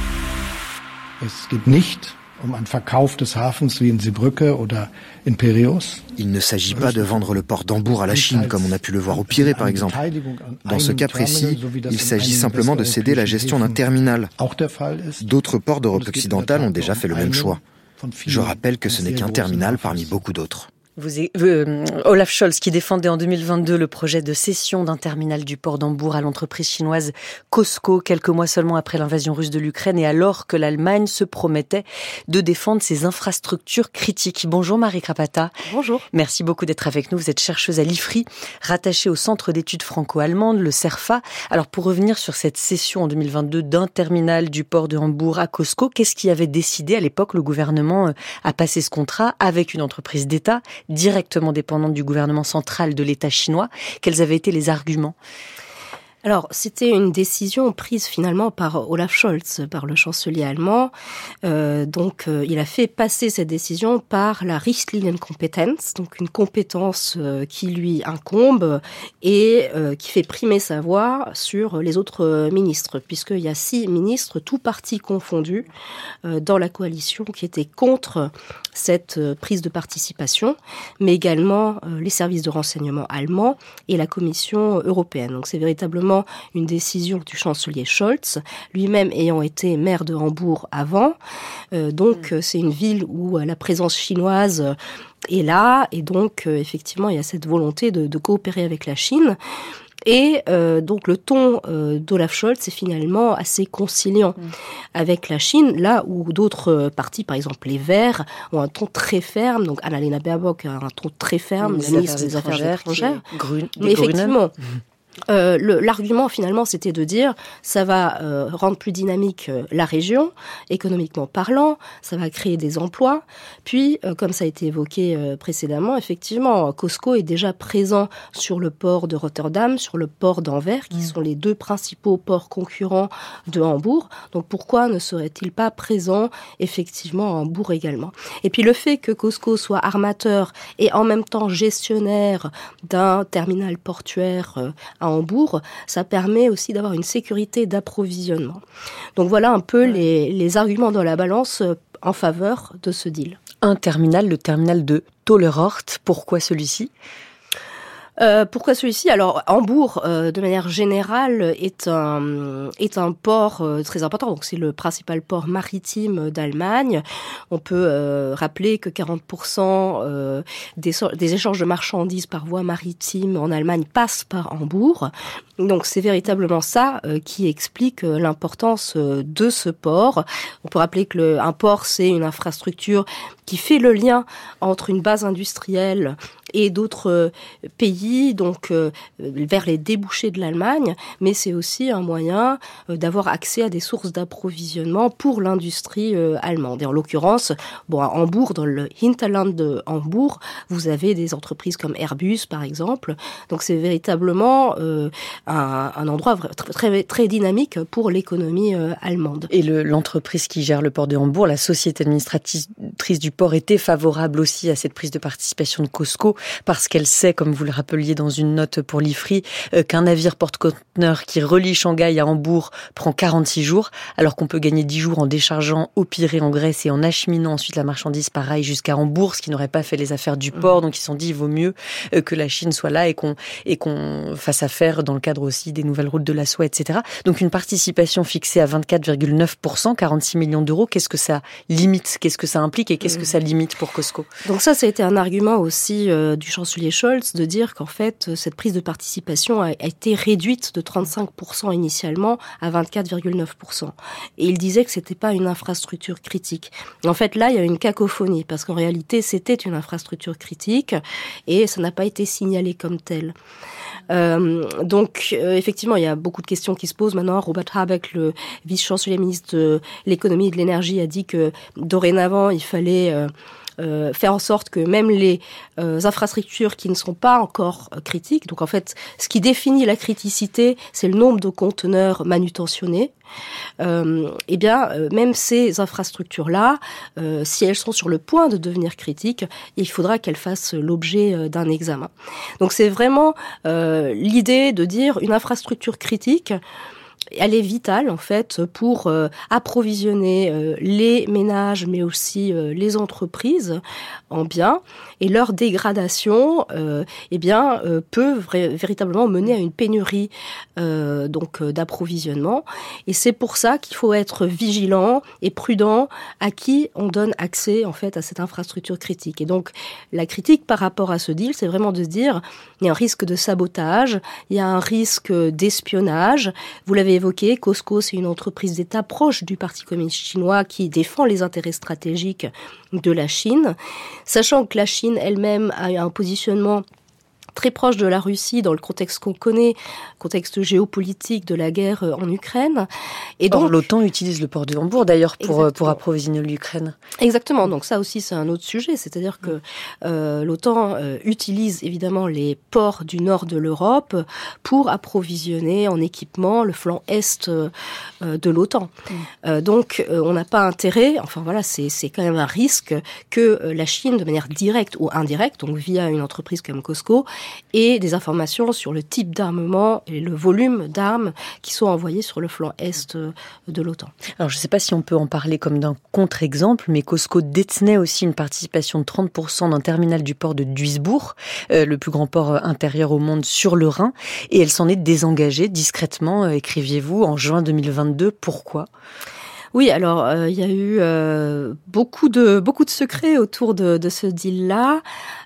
Es geht nicht um einen Verkauf des Hafens wie in Zeebrugge oder in Piraeus. Il ne s'agit pas de vendre le port d'Hambourg à la Chine, comme on a pu le voir au Pirée, par exemple. Dans ce cas précis, il s'agit simplement de céder la gestion d'un terminal. D'autres ports d'Europe occidentale ont déjà fait le même choix. Je rappelle que ce n'est qu'un terminal parmi beaucoup d'autres. Vous, euh, Olaf Scholz qui défendait en deux mille vingt-deux le projet de cession d'un terminal du port d'Hambourg à l'entreprise chinoise COSCO, quelques mois seulement après l'invasion russe de l'Ukraine et alors que l'Allemagne se promettait de défendre ses infrastructures critiques. Bonjour Marie Krapata. Bonjour. Merci beaucoup d'être avec nous. Vous êtes chercheuse à l'I F R I, rattachée au Centre d'études franco-allemandes, le CERFA. Alors pour revenir sur cette cession en deux mille vingt-deux d'un terminal du port de Hambourg à COSCO, qu'est-ce qui avait décidé à l'époque le gouvernement à passer ce contrat avec une entreprise d'État directement dépendante du gouvernement central de l'État chinois? Quels avaient été les arguments? Alors, c'était une décision prise finalement par Olaf Scholz, par le chancelier allemand. Euh, donc, euh, il a fait passer cette décision par la Richtlinienkompetenz, donc une compétence euh, qui lui incombe et euh, qui fait primer sa voix sur les autres euh, ministres, puisqu'il y a six ministres, tous partis confondus, euh, dans la coalition qui étaient contre cette euh, prise de participation, mais également euh, les services de renseignement allemands et la Commission européenne. Donc, c'est véritablement une décision du chancelier Scholz, lui-même ayant été maire de Hambourg avant. Euh, donc, mmh. c'est une ville où la présence chinoise est là, et donc, euh, effectivement, il y a cette volonté de, de coopérer avec la Chine. Et euh, donc le ton euh, d'Olaf Scholz est finalement assez conciliant mmh. avec la Chine, là où d'autres partis, par exemple les Verts, ont un ton très ferme. Donc Annalena Baerbock a un ton très ferme, mmh, la ministre des Affaires étrangères. Grün, Mais effectivement... Mmh. Euh, le, l'argument finalement c'était de dire ça va euh, rendre plus dynamique euh, la région, économiquement parlant, ça va créer des emplois, puis euh, comme ça a été évoqué euh, précédemment, effectivement COSCO est déjà présent sur le port de Rotterdam, sur le port d'Anvers, qui mmh. sont les deux principaux ports concurrents de Hambourg, donc pourquoi ne serait-il pas présent effectivement à Hambourg également? Et puis le fait que COSCO soit armateur et en même temps gestionnaire d'un terminal portuaire euh, à Hambourg, ça permet aussi d'avoir une sécurité d'approvisionnement. Donc voilà un peu les, les arguments dans la balance en faveur de ce deal. Un terminal, le terminal de Tollerort, pourquoi celui-ci ? Euh, pourquoi celui-ci? Alors, Hambourg, euh, de manière générale, est un est un port euh, très important. Donc, c'est le principal port maritime d'Allemagne. On peut euh, rappeler que quarante pour cent euh, des, des échanges de marchandises par voie maritime en Allemagne passent par Hambourg. Donc, c'est véritablement ça euh, qui explique euh, l'importance euh, de ce port. On peut rappeler que le, un port, c'est une infrastructure qui fait le lien entre une base industrielle et d'autres euh, pays, donc euh, vers les débouchés de l'Allemagne, mais c'est aussi un moyen euh, d'avoir accès à des sources d'approvisionnement pour l'industrie euh, allemande. Et en l'occurrence, bon, à Hambourg, dans le Hinterland de Hambourg, vous avez des entreprises comme Airbus, par exemple. Donc c'est véritablement euh, un, un endroit très, très, très dynamique pour l'économie euh, allemande. Et le, l'entreprise qui gère le port de Hambourg, la société administratrice du port, était favorable aussi à cette prise de participation de COSCO, parce qu'elle sait, comme vous le rappeliez dans une note pour l'I F R I, euh, qu'un navire porte-conteneurs qui relie Shanghai à Hambourg prend quarante-six jours, alors qu'on peut gagner dix jours en déchargeant au Pirée en Grèce et en acheminant ensuite la marchandise pareil jusqu'à Hambourg, ce qui n'aurait pas fait les affaires du port. Donc ils se sont dit, il vaut mieux euh, que la Chine soit là et qu'on, et qu'on fasse affaire dans le cadre aussi des nouvelles routes de la soie, et cetera. Donc une participation fixée à vingt-quatre virgule neuf pour cent, quarante-six millions d'euros. Qu'est-ce que ça limite? Qu'est-ce que ça implique et qu'est-ce que ça limite pour Costco? Donc ça, ça a été un argument aussi euh, du chancelier Scholz de dire qu'en fait, cette prise de participation a, a été réduite de trente-cinq pour cent initialement à vingt-quatre virgule neuf pour cent. Et il disait que c'était pas une infrastructure critique. En fait, là, il y a une cacophonie parce qu'en réalité, c'était une infrastructure critique et ça n'a pas été signalé comme tel. Euh, donc, euh, effectivement, il y a beaucoup de questions qui se posent maintenant. Robert Habeck, le vice-chancelier ministre de l'économie et de l'énergie, a dit que dorénavant, il fallait euh, euh, faire en sorte que même les euh, infrastructures qui ne sont pas encore euh, critiques, donc en fait, ce qui définit la criticité, c'est le nombre de conteneurs manutentionnés. Euh, eh bien, euh, même ces infrastructures-là, euh, si elles sont sur le point de devenir critiques, il faudra qu'elles fassent l'objet euh, d'un examen. Donc, c'est vraiment euh, l'idée de dire une infrastructure critique. Elle est vitale, en fait, pour euh, approvisionner euh, les ménages, mais aussi euh, les entreprises en biens. Et leur dégradation, euh, eh bien, euh, peut vra- véritablement mener à une pénurie euh, donc euh, d'approvisionnement. Et c'est pour ça qu'il faut être vigilant et prudent à qui on donne accès, en fait, à cette infrastructure critique. Et donc, la critique par rapport à ce deal, c'est vraiment de se dire, il y a un risque de sabotage, il y a un risque d'espionnage. Vous l'avez évoqué, Costco, c'est une entreprise d'État proche du Parti communiste chinois qui défend les intérêts stratégiques de la Chine, sachant que la Chine elle-même a un positionnement très proche de la Russie dans le contexte qu'on connaît, contexte géopolitique de la guerre en Ukraine. Et donc, Or, l'OTAN utilise le port de Hambourg d'ailleurs pour, pour approvisionner l'Ukraine. Exactement, donc ça aussi c'est un autre sujet, c'est-à-dire que euh, l'OTAN euh, utilise évidemment les ports du nord de l'Europe pour approvisionner en équipement le flanc est euh, de l'OTAN. Mmh. Euh, donc euh, on n'a pas intérêt, enfin voilà, c'est, c'est quand même un risque que euh, la Chine, de manière directe ou indirecte, donc via une entreprise comme Costco, et des informations sur le type d'armement et le volume d'armes qui sont envoyées sur le flanc est de l'OTAN. Alors, je ne sais pas si on peut en parler comme d'un contre-exemple, mais Costco détenait aussi une participation de trente pour cent d'un terminal du port de Duisbourg, euh, le plus grand port intérieur au monde sur le Rhin, et elle s'en est désengagée discrètement, euh, écriviez-vous, en juin deux mille vingt-deux. Pourquoi ? Oui, alors euh, il y a eu euh, beaucoup de beaucoup de secrets autour de, de ce deal-là,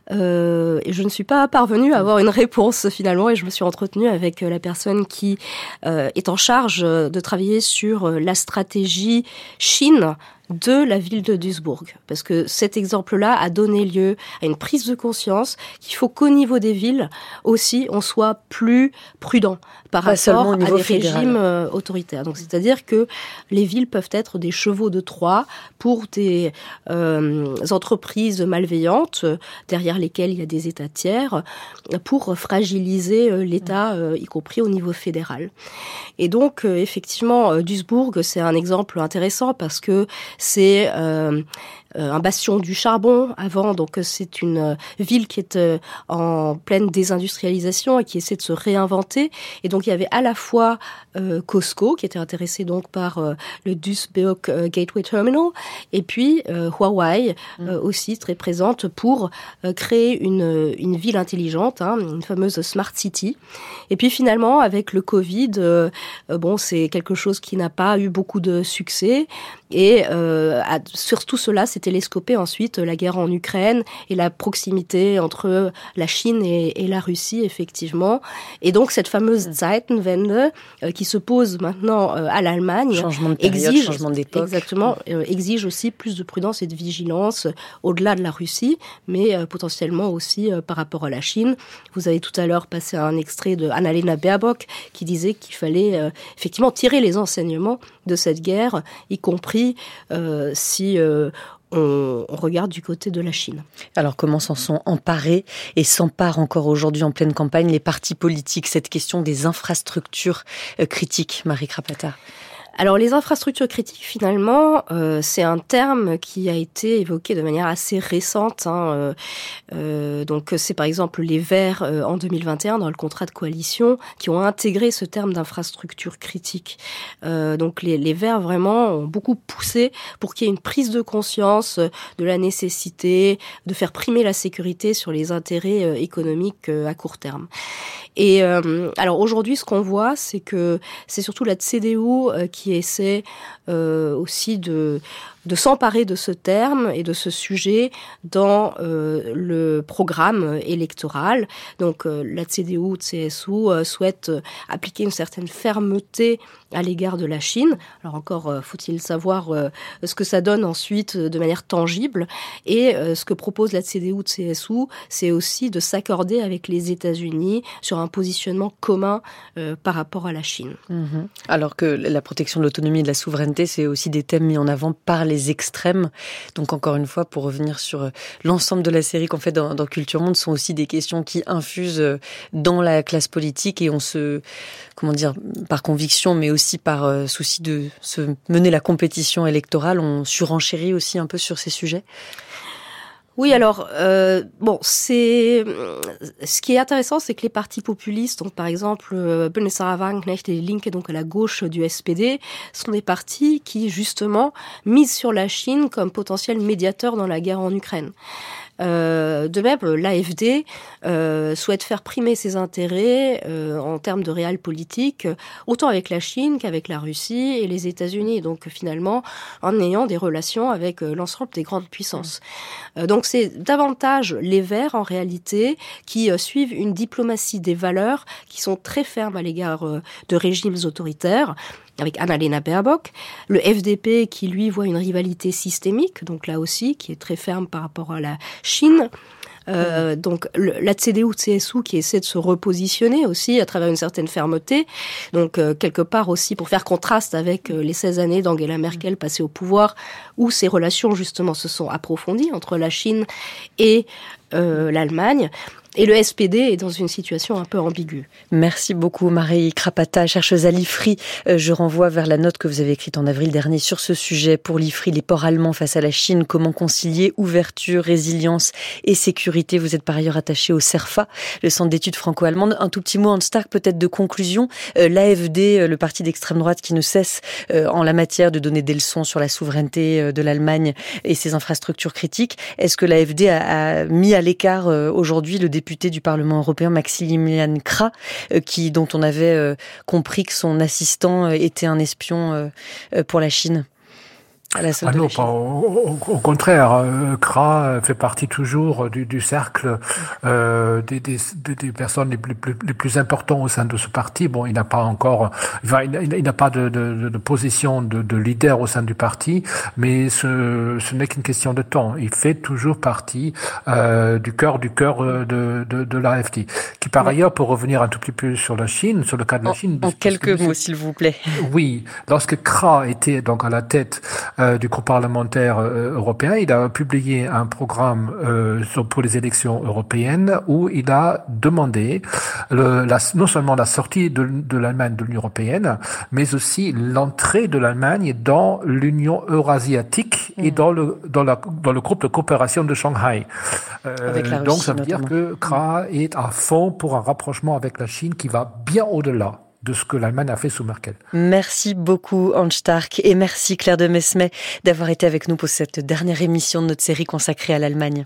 euh, et je ne suis pas parvenue à avoir une réponse finalement, et je me suis entretenue avec la personne qui euh, est en charge de travailler sur la stratégie Chine de la ville de Duisbourg. Parce que cet exemple-là a donné lieu à une prise de conscience qu'il faut qu'au niveau des villes aussi, on soit plus prudent par Pas rapport à des fédéral. régimes euh, autoritaires. Donc, c'est-à-dire que les villes peuvent être des chevaux de Troie pour des euh, entreprises malveillantes, derrière lesquelles il y a des États tiers, pour fragiliser euh, l'État, euh, y compris au niveau fédéral. Et donc, euh, effectivement, euh, Duisbourg, c'est un exemple intéressant parce que c'est euh, un bastion du charbon avant, donc c'est une ville qui est en pleine désindustrialisation et qui essaie de se réinventer. Et donc il y avait à la fois euh, Costco qui était intéressé donc par euh, le Duisburg euh, Gateway Terminal, et puis euh, Huawei euh, aussi très présente pour euh, créer une une ville intelligente, hein, une fameuse smart city. Et puis finalement avec le Covid, euh, bon c'est quelque chose qui n'a pas eu beaucoup de succès. Et euh, à, sur tout cela, s'est télescopé ensuite la guerre en Ukraine et la proximité entre la Chine et, et la Russie, effectivement. Et donc, cette fameuse Zeitenwende euh, qui se pose maintenant euh, à l'Allemagne changement de période, exige, changement d'époque. Exactement, euh, exige aussi plus de prudence et de vigilance euh, au-delà de la Russie, mais euh, potentiellement aussi euh, par rapport à la Chine. Vous avez tout à l'heure passé un extrait de Annalena Baerbock qui disait qu'il fallait euh, effectivement tirer les enseignements de cette guerre, y compris Euh, si euh, on, on regarde du côté de la Chine. Alors comment s'en sont emparés et s'emparent encore aujourd'hui en pleine campagne les partis politiques, cette question des infrastructures euh, critiques, Marie Krapata? Alors les infrastructures critiques, finalement, euh, c'est un terme qui a été évoqué de manière assez récente. Hein, euh, euh, donc c'est par exemple les Verts euh, en deux mille vingt et un dans le contrat de coalition qui ont intégré ce terme d'infrastructure critique. Euh, donc les, les Verts vraiment ont beaucoup poussé pour qu'il y ait une prise de conscience de la nécessité de faire primer la sécurité sur les intérêts euh, économiques euh, à court terme. Et euh, alors aujourd'hui, ce qu'on voit, c'est que c'est surtout la C D U euh, qui essaie euh, aussi de de s'emparer de ce terme et de ce sujet dans euh, le programme électoral. Donc euh, la C D U, C S U euh, souhaite euh, appliquer une certaine fermeté à l'égard de la Chine. Alors encore euh, faut-il savoir euh, ce que ça donne ensuite euh, de manière tangible. Et euh, ce que propose la C D U, C S U, c'est aussi de s'accorder avec les États-Unis sur un positionnement commun euh, par rapport à la Chine. Mmh. Alors que la protection de l'autonomie et de la souveraineté, c'est aussi des thèmes mis en avant par les extrêmes. Donc encore une fois, pour revenir sur l'ensemble de la série qu'on fait dans, dans Culture Monde, sont aussi des questions qui infusent dans la classe politique et on se, comment dire, par conviction, mais aussi par euh, souci de se mener la compétition électorale, on surenchérit aussi un peu sur ces sujets. Oui, alors euh, bon, c'est ce qui est intéressant, c'est que les partis populistes, donc par exemple euh, Bundesrat Wagenknecht et Linke, donc à la gauche du S P D, sont des partis qui justement misent sur la Chine comme potentiel médiateur dans la guerre en Ukraine. Euh, de même, l'A F D euh, souhaite faire primer ses intérêts euh, en termes de réel politique, autant avec la Chine qu'avec la Russie et les États-Unis. Donc finalement, en ayant des relations avec euh, l'ensemble des grandes puissances. Euh, donc c'est davantage les Verts en réalité qui euh, suivent une diplomatie des valeurs qui sont très fermes à l'égard euh, de régimes autoritaires, avec Annalena Baerbock, le F D P qui lui voit une rivalité systémique, donc là aussi qui est très ferme par rapport à la Chine. Euh, mmh. Donc le, la C D U, C S U qui essaie de se repositionner aussi à travers une certaine fermeté, donc euh, quelque part aussi pour faire contraste avec euh, les seize années d'Angela Merkel passée au pouvoir, où ces relations justement se sont approfondies entre la Chine et euh, l'Allemagne. Et le S P D est dans une situation un peu ambiguë. Merci beaucoup Marie Krapata, chercheuse à l'I F R I. Euh, je renvoie vers la note que vous avez écrite en avril dernier sur ce sujet. Pour l'I F R I, les ports allemands face à la Chine, comment concilier ouverture, résilience et sécurité. Vous êtes par ailleurs attaché au CERFA, le Centre d'études franco-allemandes. Un tout petit mot, Hans Stark, peut-être de conclusion. Euh, L'A F D, le parti d'extrême droite qui ne cesse euh, en la matière de donner des leçons sur la souveraineté euh, de l'Allemagne et ses infrastructures critiques. Est-ce que l'A F D a, a mis à l'écart euh, aujourd'hui le député du Parlement européen, Maximilian Krah, euh, qui, dont on avait euh, compris que son assistant euh, était un espion euh, euh, pour la Chine? Ah non, pas, au, au contraire, euh, Krah fait partie toujours du, du cercle euh, des, des, des personnes les plus, plus, les plus importantes au sein de ce parti. Bon, il n'a pas encore, enfin, il, il n'a pas de, de, de position de, de leader au sein du parti, mais ce, ce n'est qu'une question de temps. Il fait toujours partie euh, du cœur du cœur de, de, de l'A F D. Qui par ouais. ailleurs, pour revenir un tout petit peu sur la Chine, sur le cas de la en, Chine. En quelques mots, s'il vous plaît. Oui, lorsque Krah était donc à la tête Euh, du groupe parlementaire euh, européen, il a publié un programme euh, sur, pour les élections européennes où il a demandé le, la, non seulement la sortie de, de l'Allemagne de l'Union européenne, mais aussi l'entrée de l'Allemagne dans l'Union eurasiatique mmh. et dans le, dans, la, dans le groupe de coopération de Shanghai. Euh, avec la Russie, donc ça veut notamment. dire que Krah mmh. est à fond pour un rapprochement avec la Chine qui va bien au-delà de ce que l'Allemagne a fait sous Merkel. Merci beaucoup Hans Stark et merci Claire de Mesmet d'avoir été avec nous pour cette dernière émission de notre série consacrée à l'Allemagne.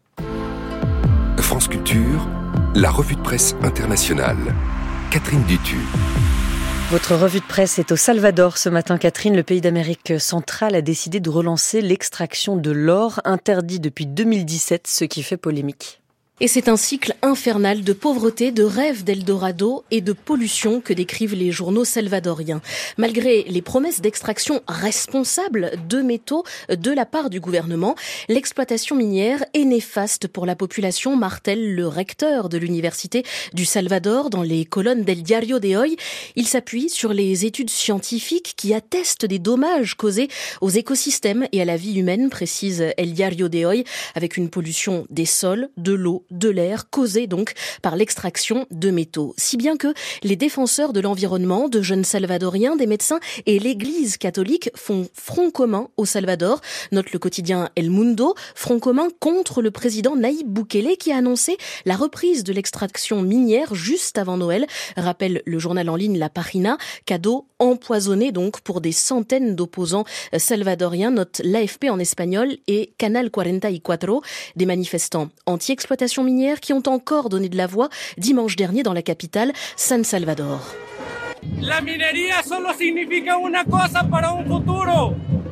France Culture, la revue de presse internationale. Catherine Dutu. Votre revue de presse est au Salvador ce matin. Catherine, le pays d'Amérique centrale a décidé de relancer l'extraction de l'or interdit depuis deux mille dix-sept, ce qui fait polémique. Et c'est un cycle infernal de pauvreté, de rêves d'Eldorado et de pollution que décrivent les journaux salvadoriens. Malgré les promesses d'extraction responsable de métaux de la part du gouvernement, l'exploitation minière est néfaste pour la population, martèle le recteur de l'université du Salvador dans les colonnes d'El Diario de Hoy. Il s'appuie sur les études scientifiques qui attestent des dommages causés aux écosystèmes et à la vie humaine, précise El Diario de Hoy, avec une pollution des sols, de l'eau, de l'air, causée donc par l'extraction de métaux. Si bien que les défenseurs de l'environnement, de jeunes salvadoriens, des médecins et l'Église catholique font front commun au Salvador, note le quotidien El Mundo, front commun contre le président Nayib Bukele qui a annoncé la reprise de l'extraction minière juste avant Noël, rappelle le journal en ligne La Página, cadeau empoisonné donc pour des centaines d'opposants salvadoriens, note l'A F P en espagnol et Canal quarante-cuatro, des manifestants anti-exploitation minières qui ont encore donné de la voix dimanche dernier dans la capitale, San Salvador. La minería solo significa una cosa para un futuro.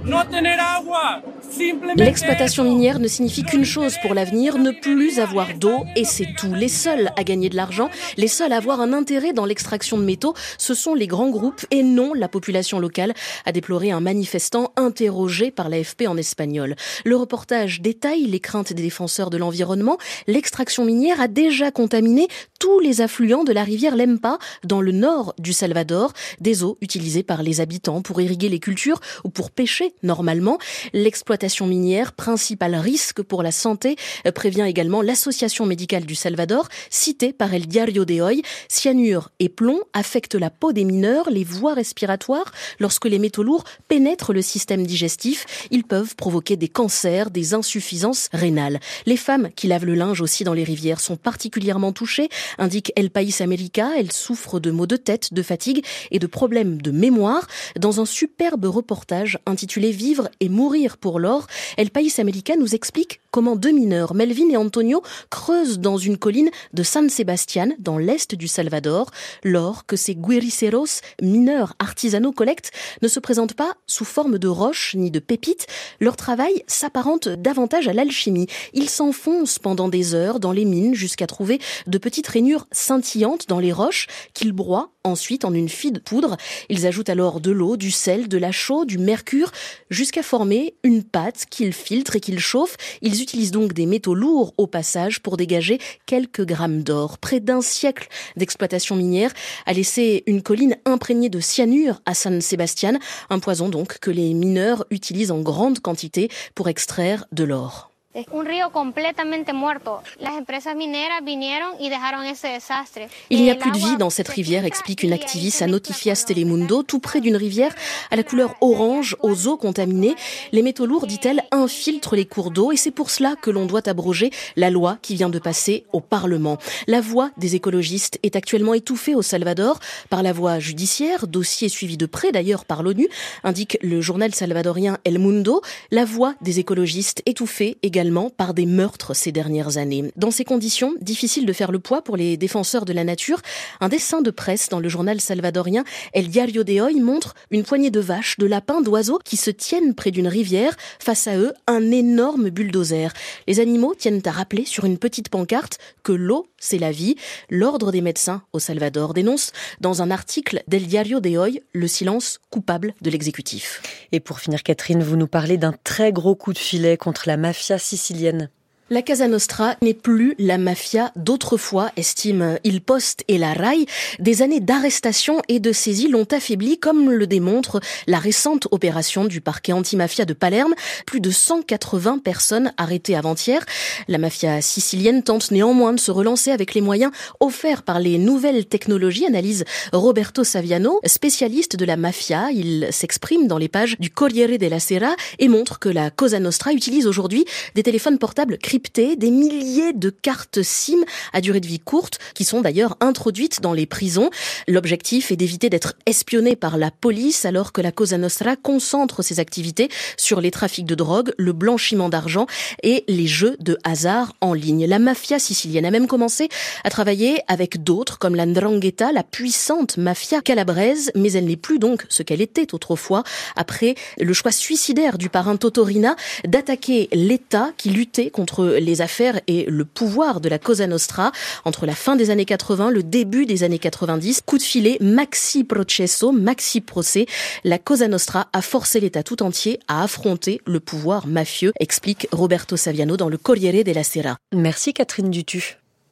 L'exploitation minière ne signifie qu'une chose pour l'avenir, ne plus avoir d'eau, et c'est tout. Les seuls à gagner de l'argent, les seuls à avoir un intérêt dans l'extraction de métaux, ce sont les grands groupes et non la population locale, a déploré un manifestant interrogé par l'A F P en espagnol. Le reportage détaille les craintes des défenseurs de l'environnement. L'extraction minière a déjà contaminé tous les affluents de la rivière Lempa dans le nord du Salvador, des eaux utilisées par les habitants pour irriguer les cultures ou pour pêcher normalement. L'exploitation minière, principal risque pour la santé, prévient également l'Association médicale du Salvador, citée par El Diario de Hoy. Cyanure et plomb affectent la peau des mineurs, les voies respiratoires. Lorsque les métaux lourds pénètrent le système digestif, ils peuvent provoquer des cancers, des insuffisances rénales. Les femmes qui lavent le linge aussi dans les rivières sont particulièrement touchées, indique El País América. Elles souffrent de maux de tête, de fatigue et de problèmes de mémoire. Dans un superbe reportage intitulé « Vivre et mourir pour l'or », El País América nous explique comment deux mineurs, Melvin et Antonio, creusent dans une colline de San Sebastián, dans l'est du Salvador. L'or que ces guiriceros, mineurs artisanaux, collectent ne se présente pas sous forme de roches ni de pépites. Leur travail s'apparente davantage à l'alchimie. Ils s'enfoncent pendant des heures dans les mines jusqu'à trouver de petites rainures scintillantes dans les roches qu'ils broient ensuite en une fine poudre. Ils ajoutent alors de l'eau, du sel, de la chaux, du mercure, jusqu'à former une pâte qu'ils filtrent et qu'ils chauffent. Ils utilisent donc des métaux lourds au passage pour dégager quelques grammes d'or. Près d'un siècle d'exploitation minière a laissé une colline imprégnée de cyanure à San Sebastián, un poison donc que les mineurs utilisent en grande quantité pour extraire de l'or. Es un río completamente muerto. Las empresas mineras vinieron y dejaron ese desastre. Il n'y a plus de vie dans cette rivière, explique une activiste à Noticias Telemundo, tout près d'une rivière à la couleur orange, aux eaux contaminées. Les métaux lourds, dit-elle, infiltrent les cours d'eau et c'est pour cela que l'on doit abroger la loi qui vient de passer au Parlement. La voix des écologistes est actuellement étouffée au Salvador par la voie judiciaire, dossier suivi de près d'ailleurs par l'ONU, indique le journal salvadorien El Mundo. La voix des écologistes étouffée également par des meurtres ces dernières années. Dans ces conditions, difficile de faire le poids pour les défenseurs de la nature. Un dessin de presse dans le journal salvadorien El Diario de Hoy montre une poignée de vaches, de lapins, d'oiseaux qui se tiennent près d'une rivière. Face à eux, un énorme bulldozer. Les animaux tiennent à rappeler sur une petite pancarte que l'eau, c'est la vie. L'Ordre des médecins au Salvador dénonce dans un article d'El Diario de Hoy le silence coupable de l'exécutif. Et pour finir, Catherine, vous nous parlez d'un très gros coup de filet contre la mafia sicilienne. La Casa Nostra n'est plus la mafia d'autrefois, estime Il Post et la Rai. Des années d'arrestation et de saisie l'ont affaibli, comme le démontre la récente opération du parquet antimafia de Palerme. Plus de cent quatre-vingts personnes arrêtées avant-hier. La mafia sicilienne tente néanmoins de se relancer avec les moyens offerts par les nouvelles technologies, analyse Roberto Saviano, spécialiste de la mafia. Il s'exprime dans les pages du Corriere della Sera et montre que la Cosa Nostra utilise aujourd'hui des téléphones portables cryptés, des milliers de cartes SIM à durée de vie courte qui sont d'ailleurs introduites dans les prisons. L'objectif est d'éviter d'être espionné par la police alors que la Cosa Nostra concentre ses activités sur les trafics de drogue, le blanchiment d'argent et les jeux de hasard en ligne. La mafia sicilienne a même commencé à travailler avec d'autres comme la Ndrangheta, la puissante mafia calabraise, mais elle n'est plus donc ce qu'elle était autrefois après le choix suicidaire du parrain Totorina d'attaquer l'État qui luttait contre les affaires et le pouvoir de la Cosa Nostra entre la fin des années quatre-vingts, le début des années quatre-vingt-dix. Coup de filet, maxi processo, maxi procès. La Cosa Nostra a forcé l'État tout entier à affronter le pouvoir mafieux, explique Roberto Saviano dans le Corriere della Sera. Merci Catherine Dutu.